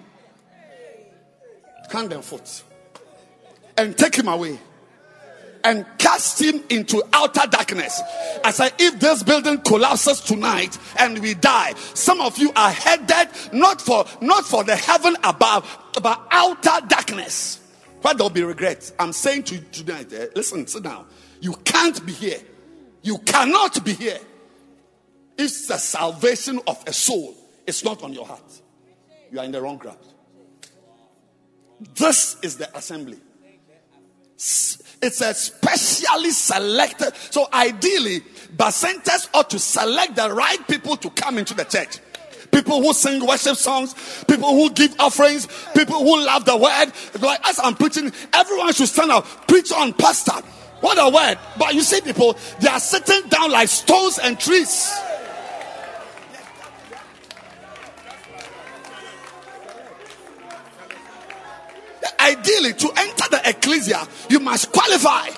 hand and foot, and take him away, and cast him into outer darkness." I said, if this building collapses tonight and we die, some of you are headed not for not for the heaven above, but outer darkness, where there will be regret. I'm saying to you tonight, eh, listen, sit down. You can't be here. You cannot be here if the salvation of a soul is not on your heart. You are in the wrong crowd. This is the assembly. It's a specially selected. So ideally, Bacentas ought to select the right people to come into the church. People who sing worship songs, people who give offerings, people who love the word. Like as I'm preaching, everyone should stand up. Preach on, pastor. What a word. But you see people, they are sitting down like stones and trees. Ideally, to enter the ecclesia, you must qualify.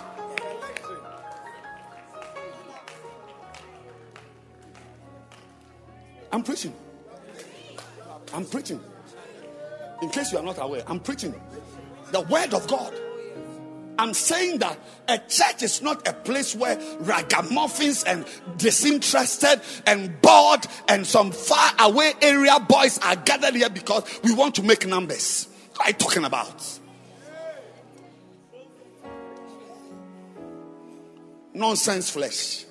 I'm preaching. I'm preaching. In case you are not aware, I'm preaching the word of God. I'm saying that a church is not a place where ragamuffins and disinterested and bored and some far away area boys are gathered here because we want to make numbers. What are you talking about? Nonsense flesh.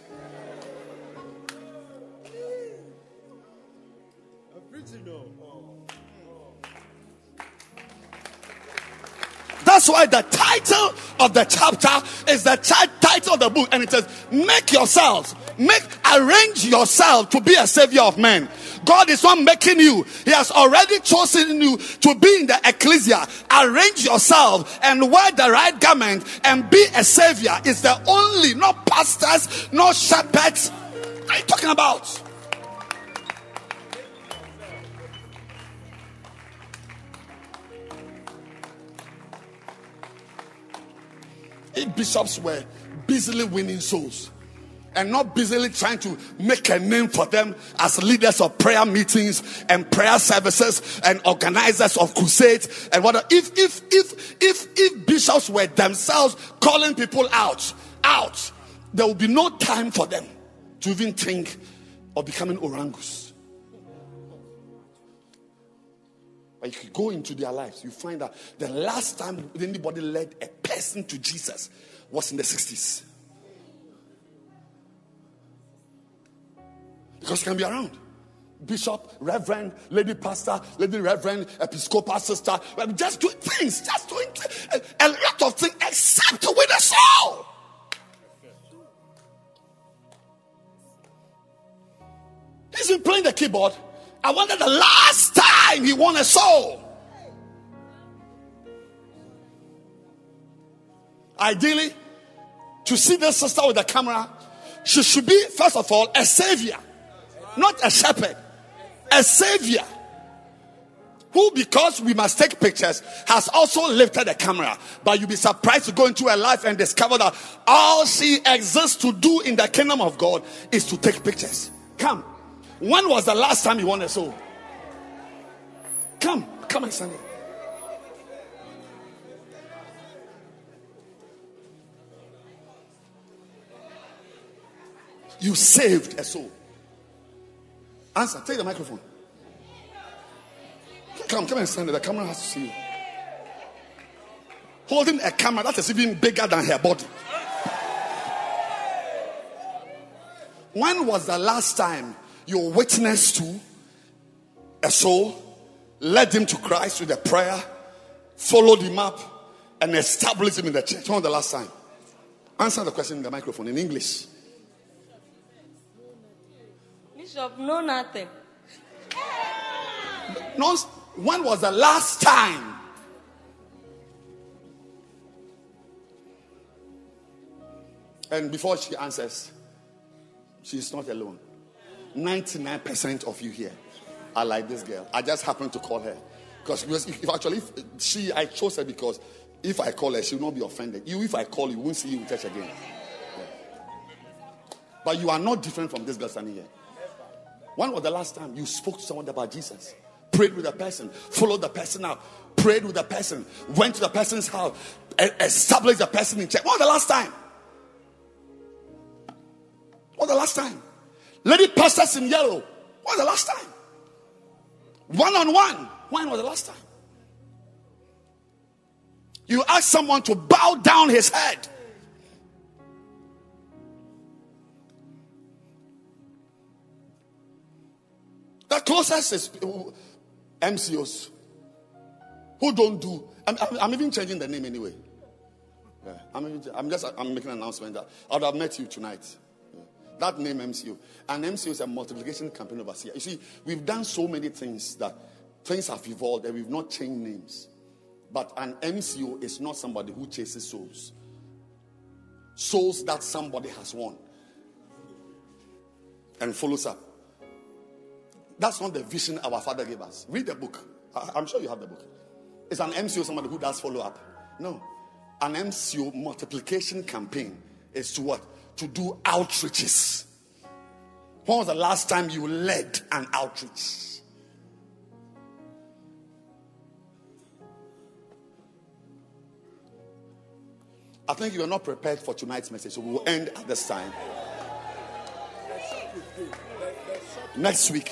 That's why the title of the chapter is the ch- title of the book, and it says, make yourselves, make, arrange yourself to be a savior of men. God is not making you. He has already chosen you to be in the ecclesia. Arrange yourself and wear the right garment and be a savior. It's the only, not pastors, not shepherds. What are you talking about? If bishops were busily winning souls and not busily trying to make a name for them as leaders of prayer meetings and prayer services and organizers of crusades and whatever, if if if if if bishops were themselves calling people out, out, there would be no time for them to even think of becoming orangus. But if you go into their lives, you find that the last time anybody led a person to Jesus was in the sixties. Because you can be around. Bishop, reverend, lady pastor, lady reverend, episcopal sister. Just doing things. Just doing a, a lot of things except to win a soul. He's been playing the keyboard. I wonder the last time he won a soul. Ideally, to see this sister with the camera, she should be, first of all, a savior, not a shepherd. A savior who, because we must take pictures, has also lifted the camera. But you'll be surprised to go into her life and discover that all she exists to do in the kingdom of God is to take pictures. Come. When was the last time you won a soul? Come, come and stand here. You saved a soul. Answer, take the microphone. Come, come and stand there. The camera has to see you. Holding a camera that is even bigger than her body. When was the last time you witnessed to a soul, led him to Christ with a prayer, followed him up, and established him in the church? When was the last time? Answer the question in the microphone in English.
Bishop, no nothing.
No, when was the last time? And before she answers, she's not alone. ninety-nine percent of you here are like this girl. I just happened to call her because if, if actually if she I chose her because if I call her she will not be offended. You, if I call you, won't see you in church again. Yeah. But you are not different from this girl standing here. When was the last time you spoke to someone about Jesus? Prayed with the person, followed the person out, prayed with the person, went to the person's house, established the person in church? When was the last time? When was the last time? Lady pastors in yellow. When was the last time? One on one. When was the last time? You ask someone to bow down his head. The closest is M C Os who don't do. I'm, I'm, I'm even changing the name anyway. Yeah, I'm, even, I'm just I'm making an announcement that I would have met you tonight. That name M C O. And M C O is a multiplication campaign overseer. You see, we've done so many things that things have evolved and we've not changed names. But an M C O is not somebody who chases souls. souls that somebody has won and follows up. That's not the vision our Father gave us. Read the book. I, I'm sure you have the book. It's an M C O, somebody who does follow up. No. An M C O multiplication campaign is to what? To do outreaches. When was the last time you led an outreach? I think you are not prepared for tonight's message, so we will end at this time. Next week.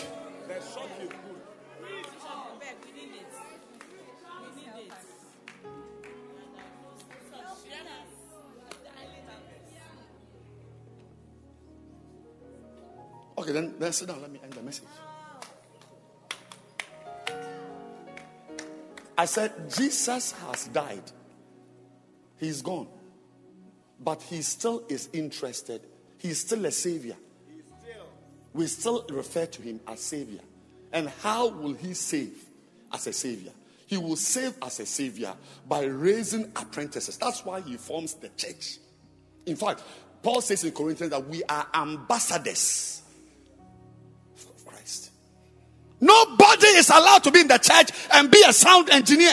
Okay, then, then sit down. Let me end the message. I said, Jesus has died. He's gone. But he still is interested. He's still a savior. We still refer to him as savior. And how will he save as a savior? He will save as a savior by raising apprentices. That's why he forms the church. In fact, Paul says in Corinthians that we are ambassadors of Christ. Nobody is allowed to be in the church and be a sound engineer.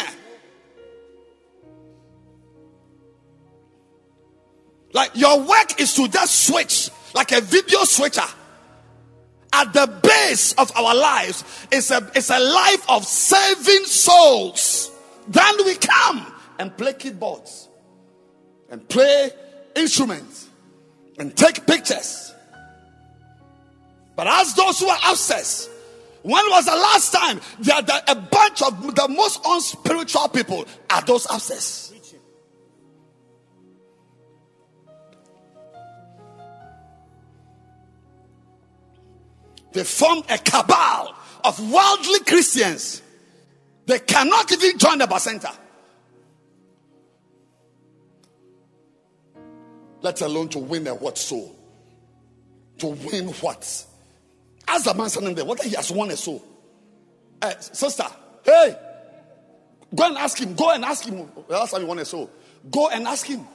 Like, your work is to just switch like a video switcher. At the base of our lives is a, it's a life of saving souls. Then we come and play keyboards and play instruments and take pictures. But as those who are upstairs, when was the last time that the, a bunch of the most unspiritual people are those upstairs? They formed a cabal of worldly Christians. They cannot even join the Bacenta. Let alone to win a what soul. To win what? Ask the man standing there whether he has won a soul. Uh, sister, hey, go and ask him. Go and ask him. The last time you won a soul. Go and ask him.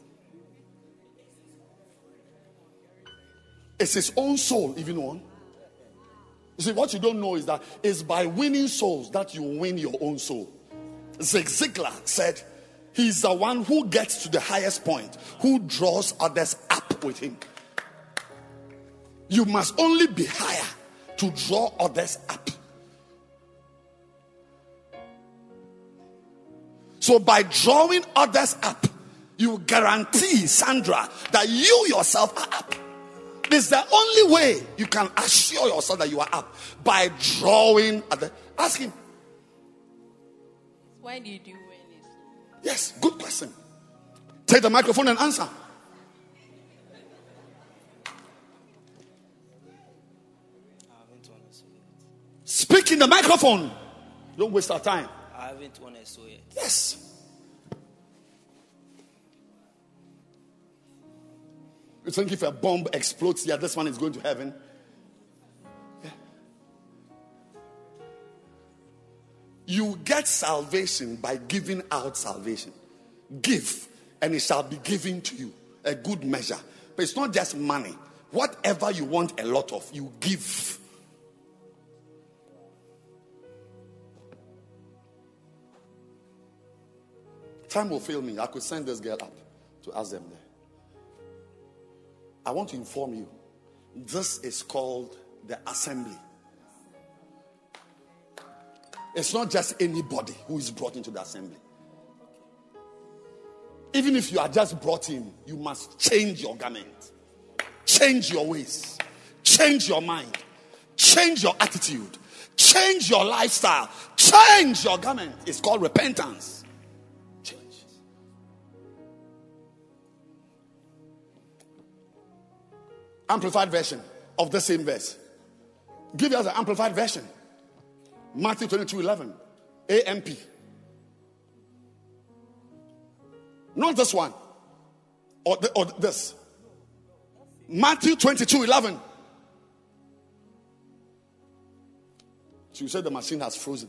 It's his own soul, even one. You see, what you don't know is that it's by winning souls that you win your own soul. Zig Ziglar said, he's the one who gets to the highest point, who draws others up with him. You must only be higher to draw others up. So by drawing others up, you guarantee, Sandra, that you yourself are up. It's the only way you can assure yourself that you are up, by drawing others. Ask him.
Why did you win it?
Yes, good question. Take the microphone and answer. Speak in the microphone. Don't waste our time.
I haven't won a soul yet.
Yes. You think if a bomb explodes here, this one is going to heaven? Yeah. You get salvation by giving out salvation. Give, and it shall be given to you. A good measure. But it's not just money. Whatever you want a lot of, you give. Time will fail me. I could send this girl up to ask them there. I want to inform you, this is called the assembly. It's not just anybody who is brought into the assembly. Even if you are just brought in, you must change your garment, change your ways, change your mind, change your attitude, change your lifestyle, change your garment. It's called repentance. Amplified version of the same verse. Give us an amplified version. Matthew twenty-two eleven. A M P. Not this one. Or, the, or this. Matthew twenty-two eleven. So you said the machine has frozen.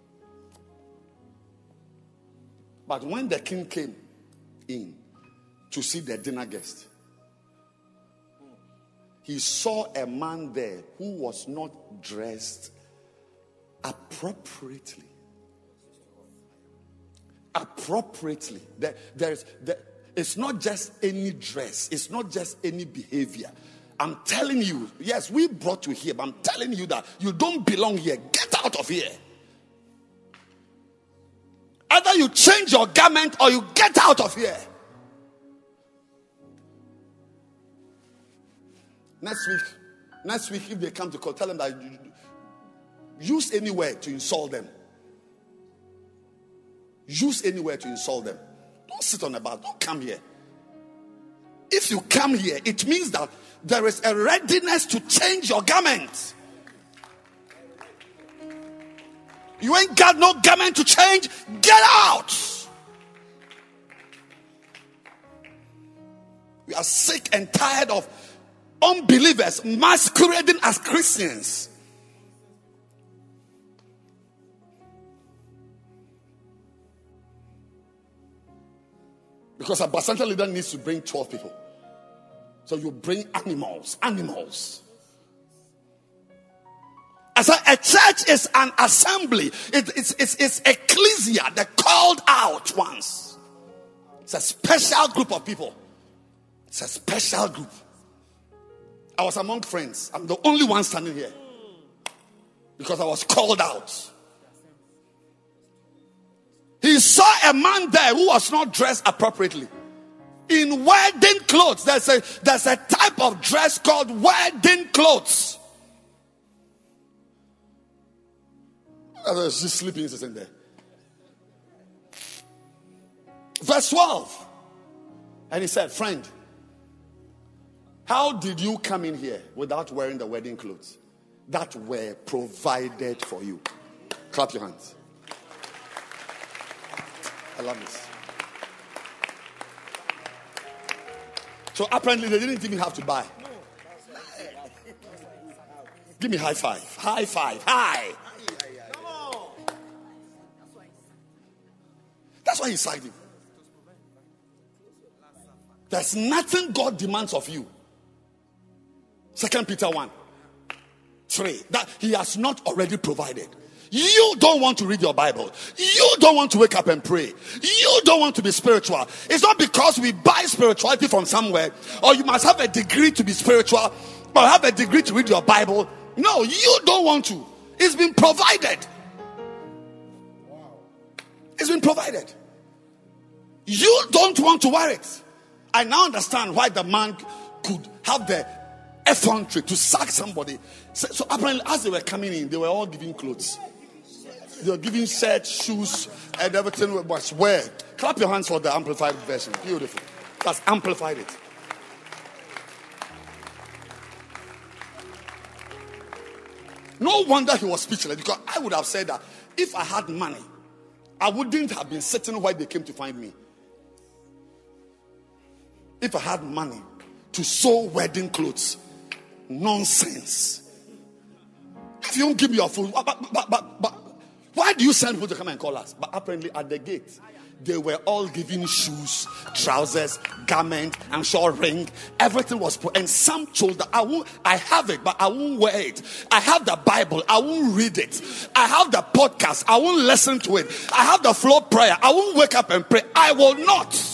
But when the king came in, to see the dinner guest. He saw a man there who was not dressed appropriately. Appropriately. There, there's, there, it's not just any dress. It's not just any behavior. I'm telling you, yes, we brought you here, but I'm telling you that you don't belong here. Get out of here. Either you change your garment or you get out of here. Next week, next week, if they come to call, tell them that you, use any word to insult them. Use any word to insult them. Don't sit on the bar. Don't come here. If you come here, it means that there is a readiness to change your garment. You ain't got no garment to change. Get out. We are sick and tired of unbelievers masquerading as Christians. Because a Basanta leader needs to bring twelve people. So you bring animals, animals. As a, a church is an assembly. It, it's, it's, it's ecclesia, the called out ones. It's a special group of people. It's a special group. I was among friends. I'm the only one standing here. Because I was called out. He saw a man there who was not dressed appropriately. In wedding clothes. There's a, there's a type of dress called wedding clothes. She's sleeping in there. Verse twelve. And he said, friend, how did you come in here without wearing the wedding clothes that were provided for you? Clap your hands. I love this. So apparently they didn't even have to buy. Give me high five. High five. High. That's why he sacked him. There's nothing God demands of you. Second Peter one. Three. That he has not already provided. You don't want to read your Bible. You don't want to wake up and pray. You don't want to be spiritual. It's not because we buy spirituality from somewhere, or you must have a degree to be spiritual, or have a degree to read your Bible. No, you don't want to. It's been provided. It's been provided. You don't want to wear it. I now understand why the man could have the effrontery to sack somebody. So, so apparently as they were coming in, they were all giving clothes. They were giving shirts, shoes, and everything was wear. Clap your hands for the amplified version. Beautiful. That's amplified it. No wonder he was speechless, because I would have said that if I had money, I wouldn't have been sitting where they came to find me. If I had money to sew wedding clothes, nonsense. If you don't give me your food, but, but, but, but why do you send people to come and call us? But apparently at the gate, they were all giving shoes, trousers, garment, I'm sure ring. Everything was put. And some told that I won't, I have it, but I won't wear it. I have the Bible, I won't read it. I have the podcast, I won't listen to it. I have the floor prayer, I won't wake up and pray. I will not.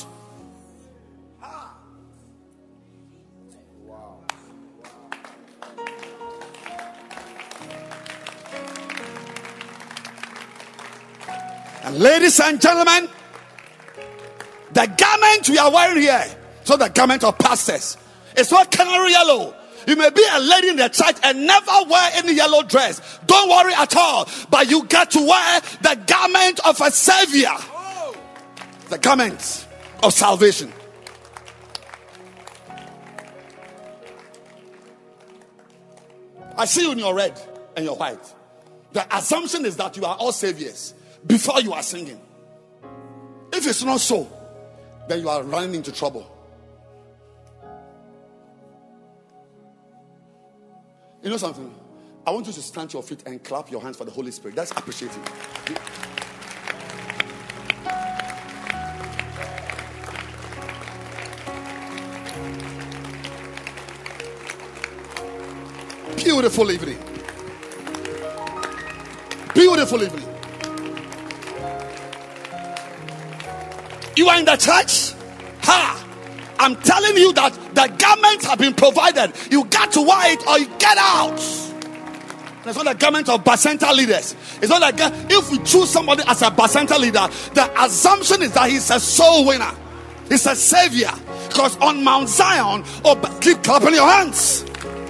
And ladies and gentlemen, the garment we are wearing here, so the garment of pastors, it's not canary yellow. You may be a lady in the church and never wear any yellow dress. Don't worry at all. But you got to wear the garment of a savior. The garment of salvation. I see you in your red and your white. The assumption is that you are all saviors before you are singing. If it's not so, then you are running into trouble. You know something? I want you to stand to your feet and clap your hands for the Holy Spirit. That's appreciating. Beautiful evening. Beautiful evening. You are in the church? Ha! I'm telling you that the garments have been provided. You got to wear it or you get out. It's not the garment of Bacenta leaders. It's not like if we choose somebody as a Bacenta leader, the assumption is that he's a soul winner. He's a savior. Because on Mount Zion, oh, keep clapping your hands.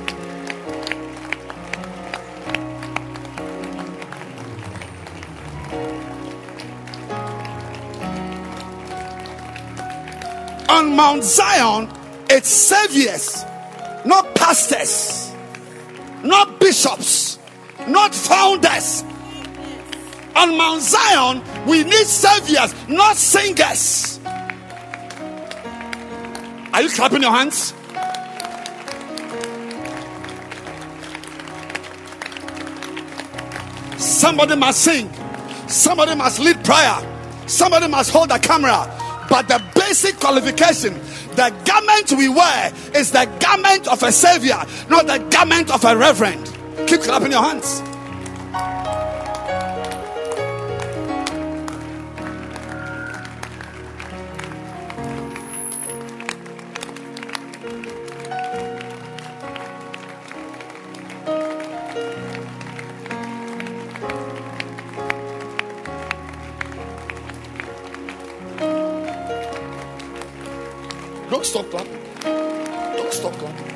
On Mount Zion, it's saviors, not pastors, not bishops, not founders. On Mount Zion, we need saviors, not singers. Are you clapping your hands? Somebody must sing. Somebody must lead prayer. Somebody must hold the camera. But the basic qualification, the garment we wear is the garment of a savior, not the garment of a reverend. Keep clapping your hands. Don't stop clapping. Don't stop clapping.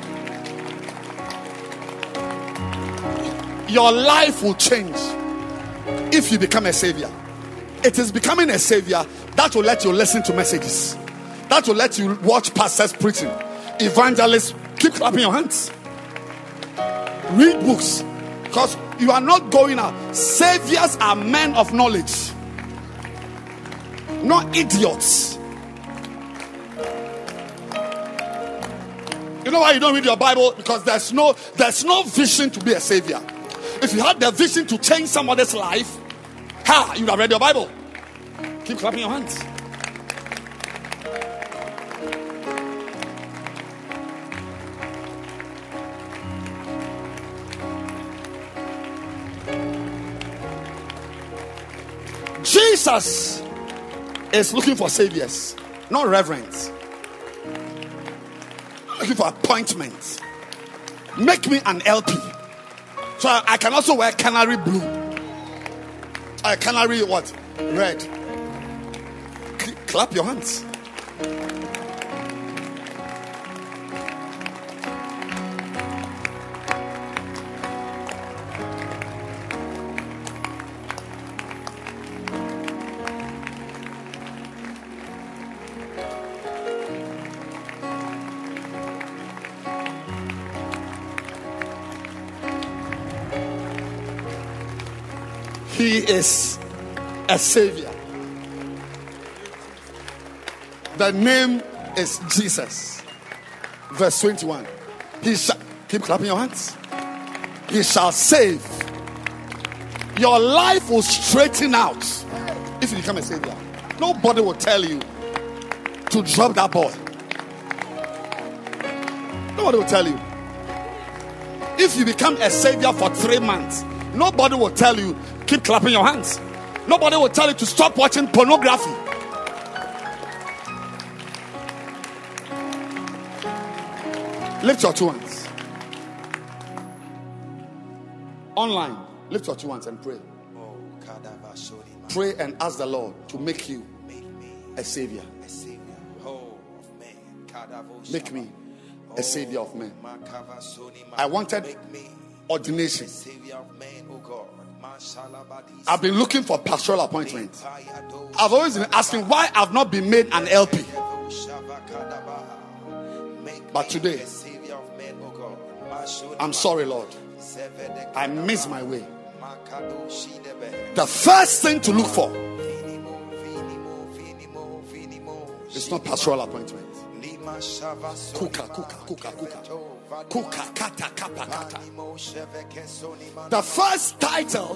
Your life will change if you become a savior. It is becoming a savior that will let you listen to messages, that will let you watch pastors preaching, evangelists. Keep clapping your hands. Read books, because you are not going out. Saviors are men of knowledge, not idiots. You know why you don't read your Bible? Because there's no there's no vision to be a savior. If you had the vision to change somebody's life, ha, you would have read your Bible. Keep clapping your hands. Jesus is looking for saviors, not reverends. Looking for appointments. Make me an L P, so I, I can also wear canary blue, uh, canary what? Red. C- clap your hands. He is a savior. The name is Jesus. Verse twenty-one. He shall, keep clapping your hands. He shall save. Your life will straighten out if you become a savior. Nobody will tell you to drop that ball. Nobody will tell you. If you become a savior for three months, nobody will tell you keep clapping your hands. Nobody will tell you to stop watching pornography. Lift your two hands. Online, lift your two hands and pray. Pray and ask the Lord to make you a savior. Make me a savior of men. I wanted ordination. I've been looking for pastoral appointment. I've always been asking why I've not been made an L P. But today, I'm sorry, Lord. I missed my way. The first thing to look for is not pastoral appointment. Kuka, kuka, kuka, kuka. Kuka, kata, kapa, kata. The first title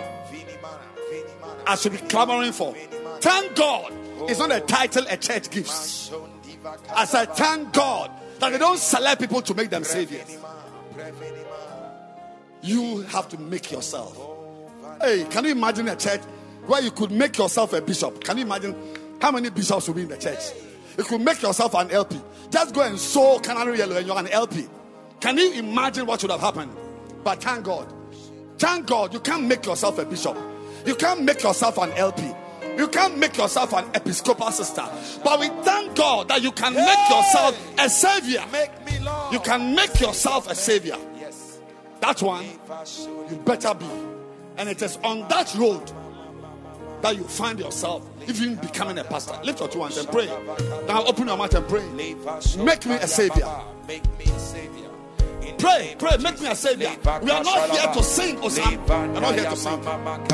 I should be clamoring for, thank God, is not a title a church gives. I said, thank God that they don't select people to make them saviors. You have to make yourself. Hey, can you imagine a church where you could make yourself a bishop? Can you imagine how many bishops will be in the church? You could make yourself an L P. Just go and sow canary yellow and you're an L P. Can you imagine what should have happened? But thank God. Thank God you can't make yourself a bishop. You can't make yourself an L P. You can't make yourself an episcopal sister. But we thank God that you can make yourself a savior.
Make me Lord.
You can make yourself a savior.
Yes.
That one, you better be. And it is on that road that you find yourself even becoming a pastor. Lift your two hands and pray. Now open your mouth and pray. Make me a savior.
Make me a savior.
Pray, pray, make me a savior. We are not here to sing, Osam. We are not here to sing.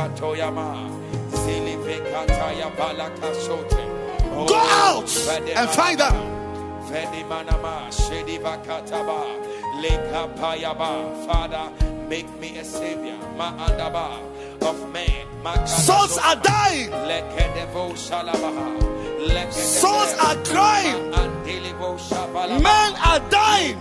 Go out and find them.
Father, make me a savior of men.
Souls are dying. Souls are crying. Men are dying.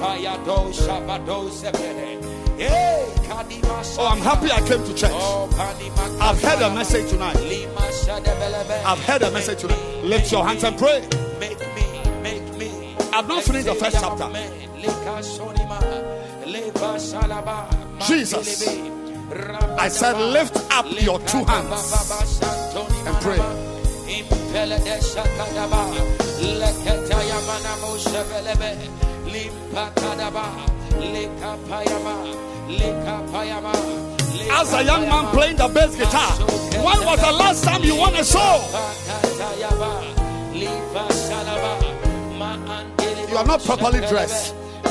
Oh, I'm happy I came to church. I've heard a message tonight. I've heard a message tonight. Lift your hands and pray.
Make me, make me.
I've not finished the first chapter. Jesus, I said, lift up your two hands and pray. As a young man playing the bass guitar, when was the last time you won a soul? You are not properly dressed.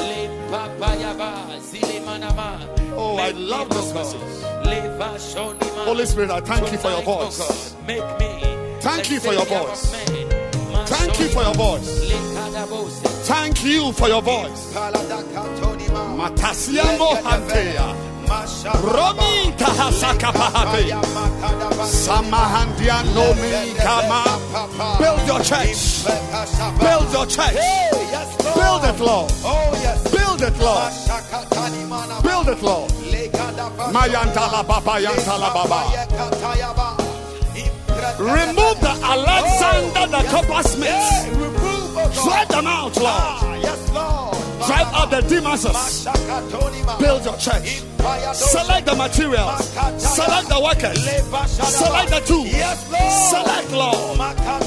Oh, I love this message. Holy Spirit, I thank you for your voice. Thank you for your voice. Thank you for your voice. Thank you for your voice. Matasiamo Hantea. Romi Tahasaka Pahate. Samahandia Nomi Kama. Build your church. Build your church. Build it, Lord. Build it, Lord. Build it, Lord. Mayantala Baba Yantala Baba. Remove the Alexander the coppersmiths. Drive them out, Lord. Drive out the demons. Build your church. Select the materials. Select the workers. Select the tools. Select, Lord.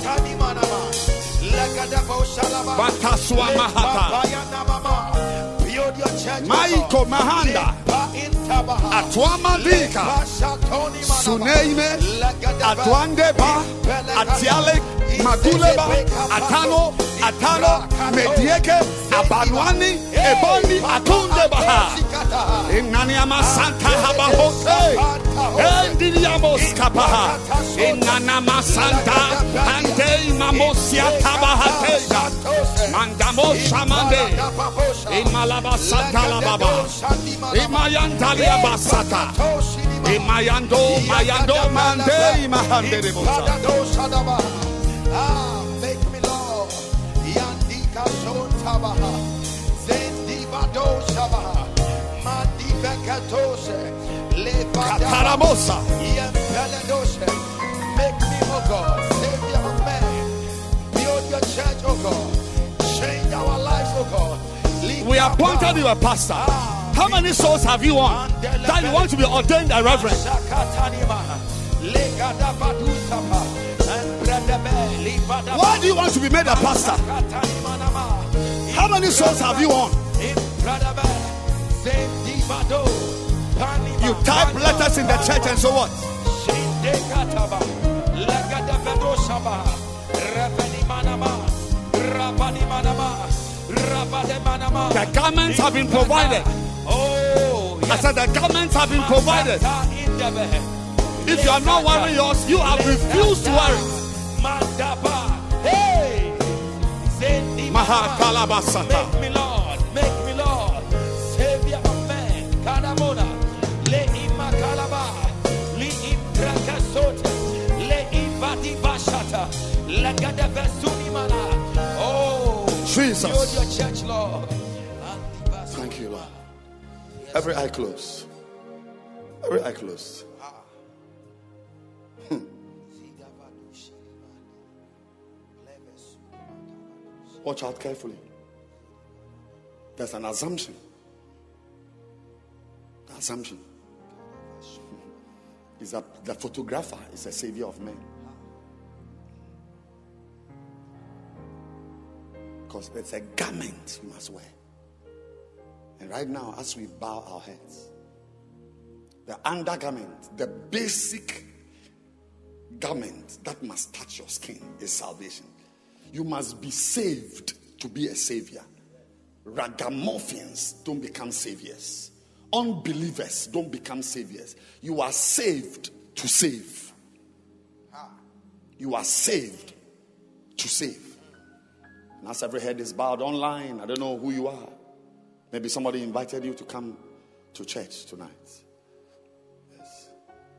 Bataswa Mahata. Maiko Mahanda. Atwamadika. Suneime. Atwandeba. Atialek. Maguleba. Atano. Atano. Medieke. Abanwani. Eboni. Atundebaha. Inaniama Santa Habahote. Endiriamos Kapaha. Inanama Santa. Ante Mamosia Tabahatega. Mandamo Shamande. Imalaba Santa Lababa. Imayandalia Basata. Imayando Mayando Mande Mahande Bosa.
Ah, make me Lord. Yandika Son Tabaha. Zendibado Shabaha. Mandi Bekatose.
Kataramosa.
Yempeledose. Make me, oh God, Savior of men. Build your church, oh God. Change our lives, oh God. Leave
We appointed you a pastor. How many souls have you won that you want to be ordained a reverend? Why do you want to be made a pastor? How many souls have you won? You type letters in the church and so what? The garments have been provided.
Oh,
I said the garments have been provided. If you are not wearing yours, you have refused to wear it.
Hey,
Mahakalabasata.
make me Lord, make me Lord, Savior of men. Kadamona, le imakalaba, li imprakasote, le ibadi bashata, le gadabesuni mana. Oh,
Jesus.
build your church, Lord.
Thank you, Lord. Every eye closed. Every eye closed. Hmm. Watch out carefully. There's an assumption. The assumption is that the photographer is a savior of men. Because there's a garment you must wear. And right now, as we bow our heads, the undergarment, the basic garment that must touch your skin is salvation. You must be saved to be a savior. Ragamuffins don't become saviors. Unbelievers don't become saviors. You are saved to save. You are saved to save. And as every head is bowed online, I don't know who you are. Maybe somebody invited you to come to church tonight. Yes.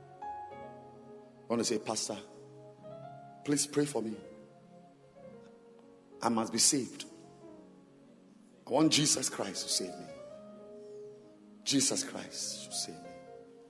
I want to say, Pastor, please pray for me. I must be saved. I want Jesus Christ to save me. Jesus Christ should save me.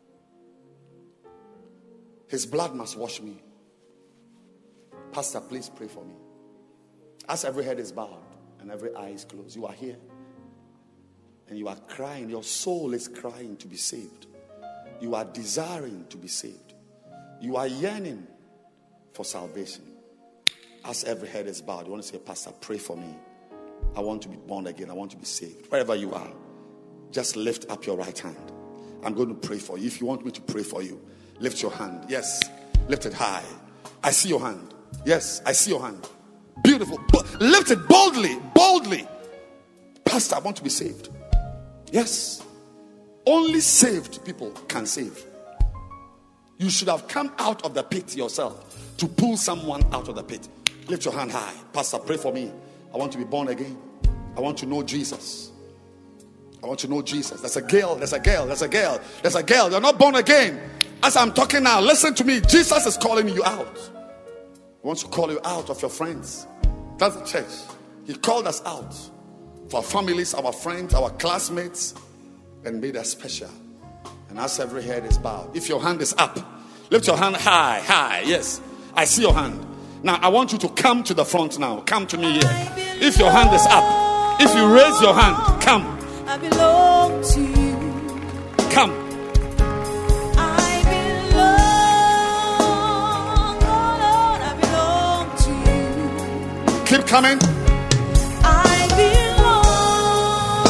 His blood must wash me. Pastor, please pray for me. As every head is bowed and every eye is closed, you are here and you are crying. Your soul is crying to be saved. You are desiring to be saved. You are yearning for salvation. As every head is bowed, you want to say, Pastor, pray for me. I want to be born again. I want to be saved. Wherever you are, just lift up your right hand. I'm going to pray for you. If you want me to pray for you, lift your hand. Yes, lift it high. I see your hand. Yes, I see your hand. Beautiful. Lift it boldly, boldly. Pastor, I want to be saved. Yes. Only saved people can save. You should have come out of the pit yourself to pull someone out of the pit. Lift your hand high. Pastor, pray for me. I want to be born again. I want to know Jesus. I want to know Jesus. There's a girl, there's a girl, there's a girl, there's a girl. You're not born again. As I'm talking now, listen to me. Jesus is calling you out. He wants to call you out of your friends. That's the church. He called us out for our families, our friends, our classmates, and made us special. And as every head is bowed, if your hand is up, lift your hand high, high. Yes, I see your hand. Now I want you to come to the front now. Come to me here. If your hand is up, if you raise your hand, come.
I belong to you.
Come.
I belong, oh Lord, I belong to you.
Keep coming.
I belong,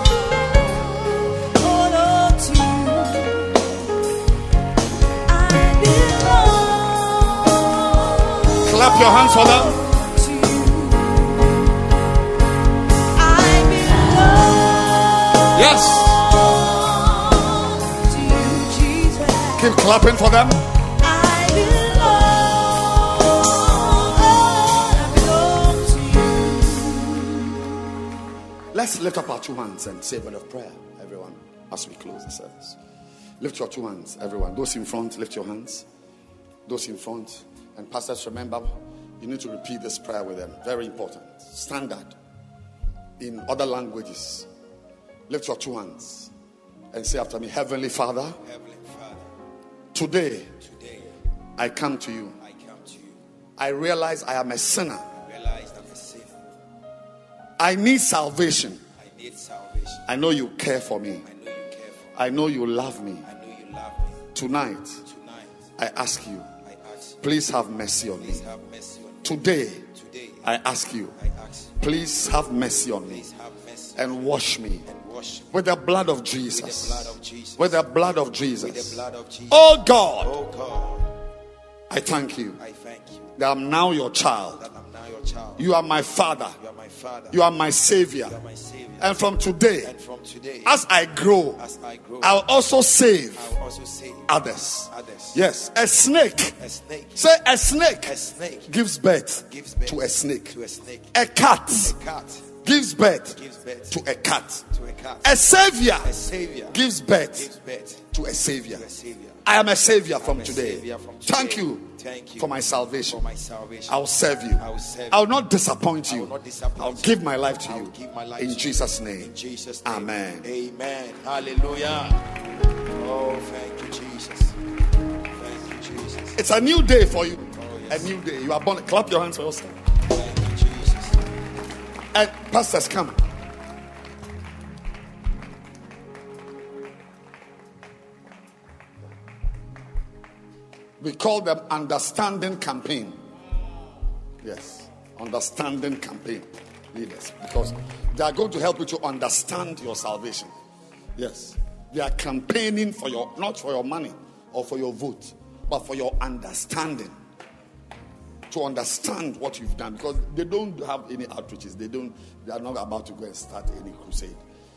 oh Lord, to you. I belong.
Clap your hands for them.
To you. I belong.
Yes.
To you, Jesus.
Keep clapping for them.
I belong, I belong to you.
Let's lift up our two hands and say a word of prayer, everyone, as we close the service. Lift your two hands, everyone. Those in front, lift your hands. Those in front. And pastors, remember, you need to repeat this prayer with them. Very important. Standard. In other languages. Lift your two hands and say after me, Heavenly Father,
Heavenly Father,
today,
today
I come to you.
I come to you.
I realize I am a sinner.
I realize I'm a sinner.
I need salvation.
I need salvation.
I know you care for me.
I know you care for me.
I know you love me.
I know you love me.
Tonight,
Tonight,
I ask you,
I ask you,
please have mercy on
please
me.
have mercy on me.
Today,
Today,
I ask you,
I ask you,
please have mercy on me
please have mercy
and wash me
and wash me
with the blood of
with the
Jesus.
blood of Jesus.
With the blood of
With
Jesus.
the blood of Jesus.
Oh God,
Oh God,
I thank you
I thank you
that I'm now your child.
that I'm now your child.
You are my Father.
You are my Father.
You are my Savior.
You are my Savior.
And from today,
And from today,
as I grow,
as I grow,
I'll also save
I will also save
others.
others.
Yes, a snake.
A snake.
Say a snake
A snake
gives birth
gives birth
to a snake.
to a snake.
A cat
A cat
gives birth
gives birth
to a cat.
to a cat.
A savior
A savior
gives birth
gives birth
to a savior.
to a savior.
I am a savior from
I'm a
today.
savior from
Thank
today.
you
Thank you
for my salvation.
for my salvation.
I will serve you.
I will serve
I will
you.
not disappoint
I
you.
will not disappoint
I'll
you.
give my life to
I
you.
will give my life
In
to you.
Jesus' name.
In Jesus' name.
Amen.
Amen. Hallelujah. Oh, thank you, Jesus.
It's a new day for you. A new day. You are born. Clap your hands for yourself.
Thank you, Jesus.
And pastors, come. We call them understanding campaign. Yes, understanding campaign leaders, because they are going to help you to understand your salvation. Yes, they are campaigning for your, not for your money or for your vote, but for your understanding. To understand what you've done, because they don't have any outreaches. They don't. They are not about to go and start any crusade.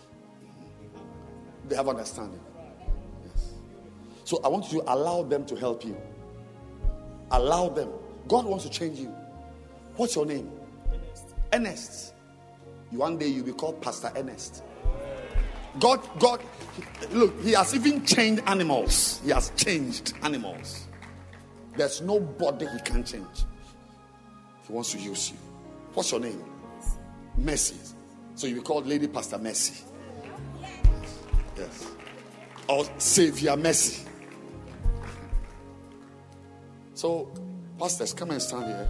They have understanding. Yes. So I want you to allow them to help you. Allow them. God wants to change you. What's your name? Ernest. Ernest. One day you'll be called Pastor Ernest. God, God, look, He has even changed animals. He has changed animals. There's nobody He can change. He wants to use you. What's your name? Mercy. So you'll be called Lady Pastor Mercy. Yes. Or Savior Mercy. So, pastors, come and stand here.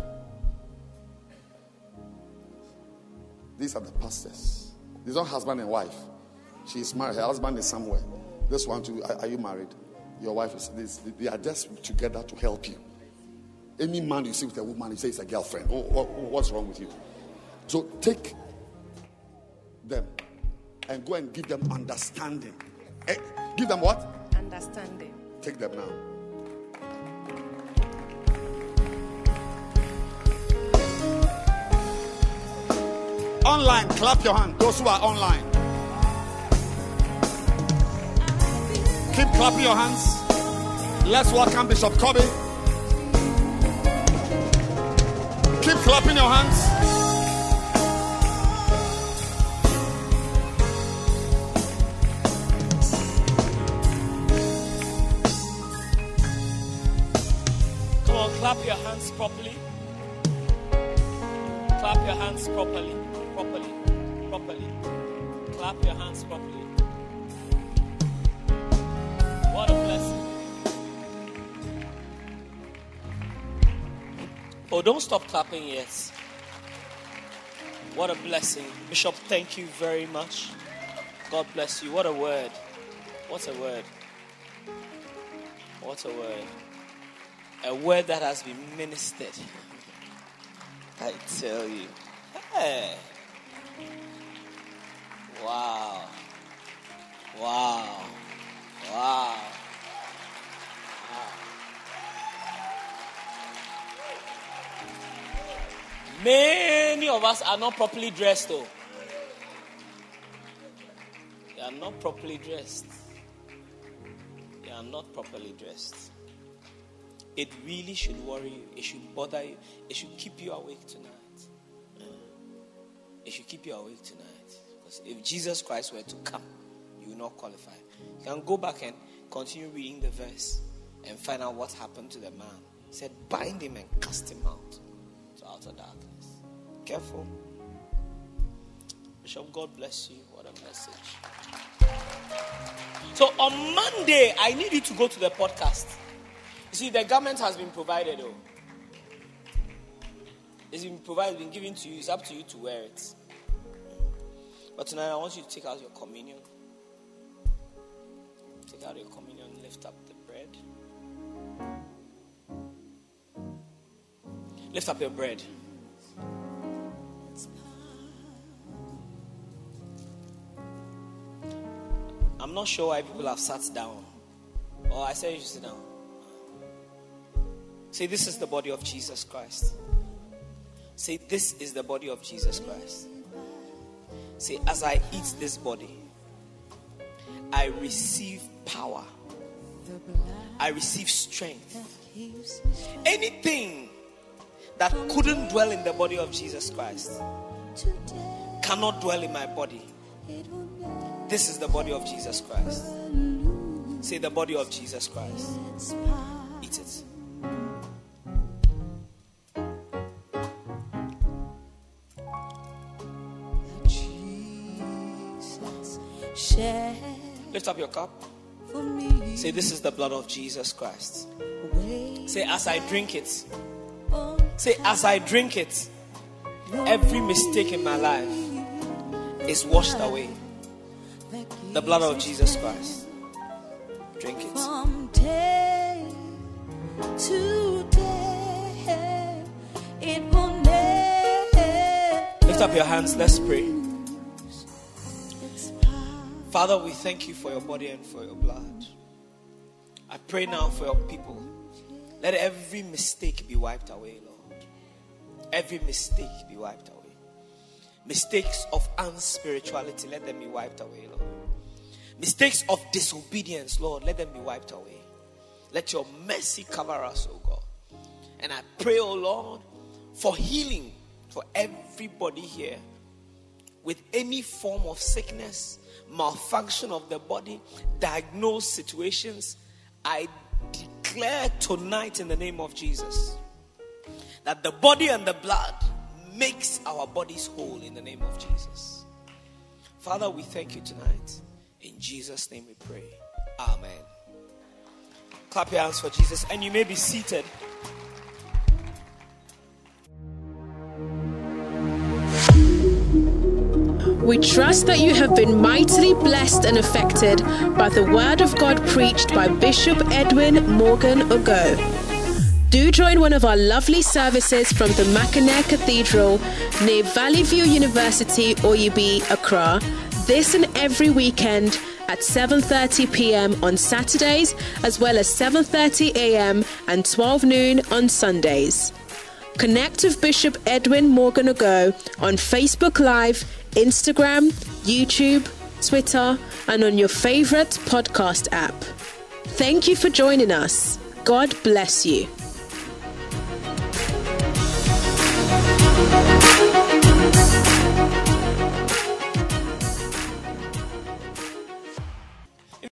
These are the pastors. These are husband and wife. She is married. Her husband is somewhere. This one too. Are, are you married? Your wife is. This, they are just together to help you. Any man you see with a woman, you say it's a girlfriend. Oh, what, what's wrong with you? So take them and go and give them understanding. Eh, give them what?
Understanding.
Take them now. Online, clap your hand. Those who are online, keep clapping your hands. Let's welcome Bishop Kobe. Keep clapping your hands.
Come on, clap your hands properly. Clap your hands properly. Properly. Properly. Clap your hands properly. What a blessing. Oh, don't stop clapping yet. What a blessing. Bishop, thank you very much. God bless you. What a word. What a word. What a word. A word that has been ministered. I tell you. Hey. Wow. Wow. Wow. Many of us are not properly dressed, though. They are not properly dressed. They are not properly dressed. It really should worry you. It should bother you. It should keep you awake tonight. It should keep you awake tonight. Because if Jesus Christ were to come, you will not qualify. You can go back and continue reading the verse and find out what happened to the man. He said, bind him and cast him out to outer darkness. Careful. Bishop, God bless you. What a message. So on Monday, I need you to go to the podcast. You see, the garment has been provided, though. It's been provided, been given to you. It's up to you to wear it. But tonight, I want you to take out your communion. Take out your communion, lift up the bread. Lift up your bread. I'm not sure why people have sat down. Oh, I said you should sit down. Say, this is the body of Jesus Christ. Say, this is the body of Jesus Christ. Say, as I eat this body, I receive power. I receive strength. Anything that couldn't dwell in the body of Jesus Christ cannot dwell in my body. This is the body of Jesus Christ. Say, the body of Jesus Christ. Eat it. Lift up your cup. Say, this is the blood of Jesus Christ. Say, as I drink it. Say, as I drink it, every mistake in my life is washed away. The blood of Jesus Christ. Drink it.
From day to day, it will never.
Lift up your hands, let's pray. Father, we thank you for your body and for your blood. I pray now for your people. Let every mistake be wiped away, Lord. Every mistake be wiped away. Mistakes of unspirituality, let them be wiped away, Lord. Mistakes of disobedience, Lord, let them be wiped away. Let your mercy cover us, oh God. And I pray, oh Lord, for healing for everybody here with any form of sickness, malfunction of the body, diagnosed situations. I declare tonight in the name of Jesus that the body and the blood makes our bodies whole in the name of Jesus. Father, we thank you tonight. In Jesus' name we pray. Amen. Clap your hands for Jesus, and you may be seated.
We trust that you have been mightily blessed and affected by the word of God preached by Bishop Edwin Morgan Ogo. Do join one of our lovely services from the Mackinac Cathedral near Valley View University, Oyibi, Accra, this and every weekend at seven thirty p.m. on Saturdays, as well as seven thirty a.m. and twelve noon on Sundays. Connect with Bishop Edwin Morgan Ogo on Facebook Live, Instagram, YouTube, Twitter, and on your favorite podcast app. Thank you for joining us. God bless you.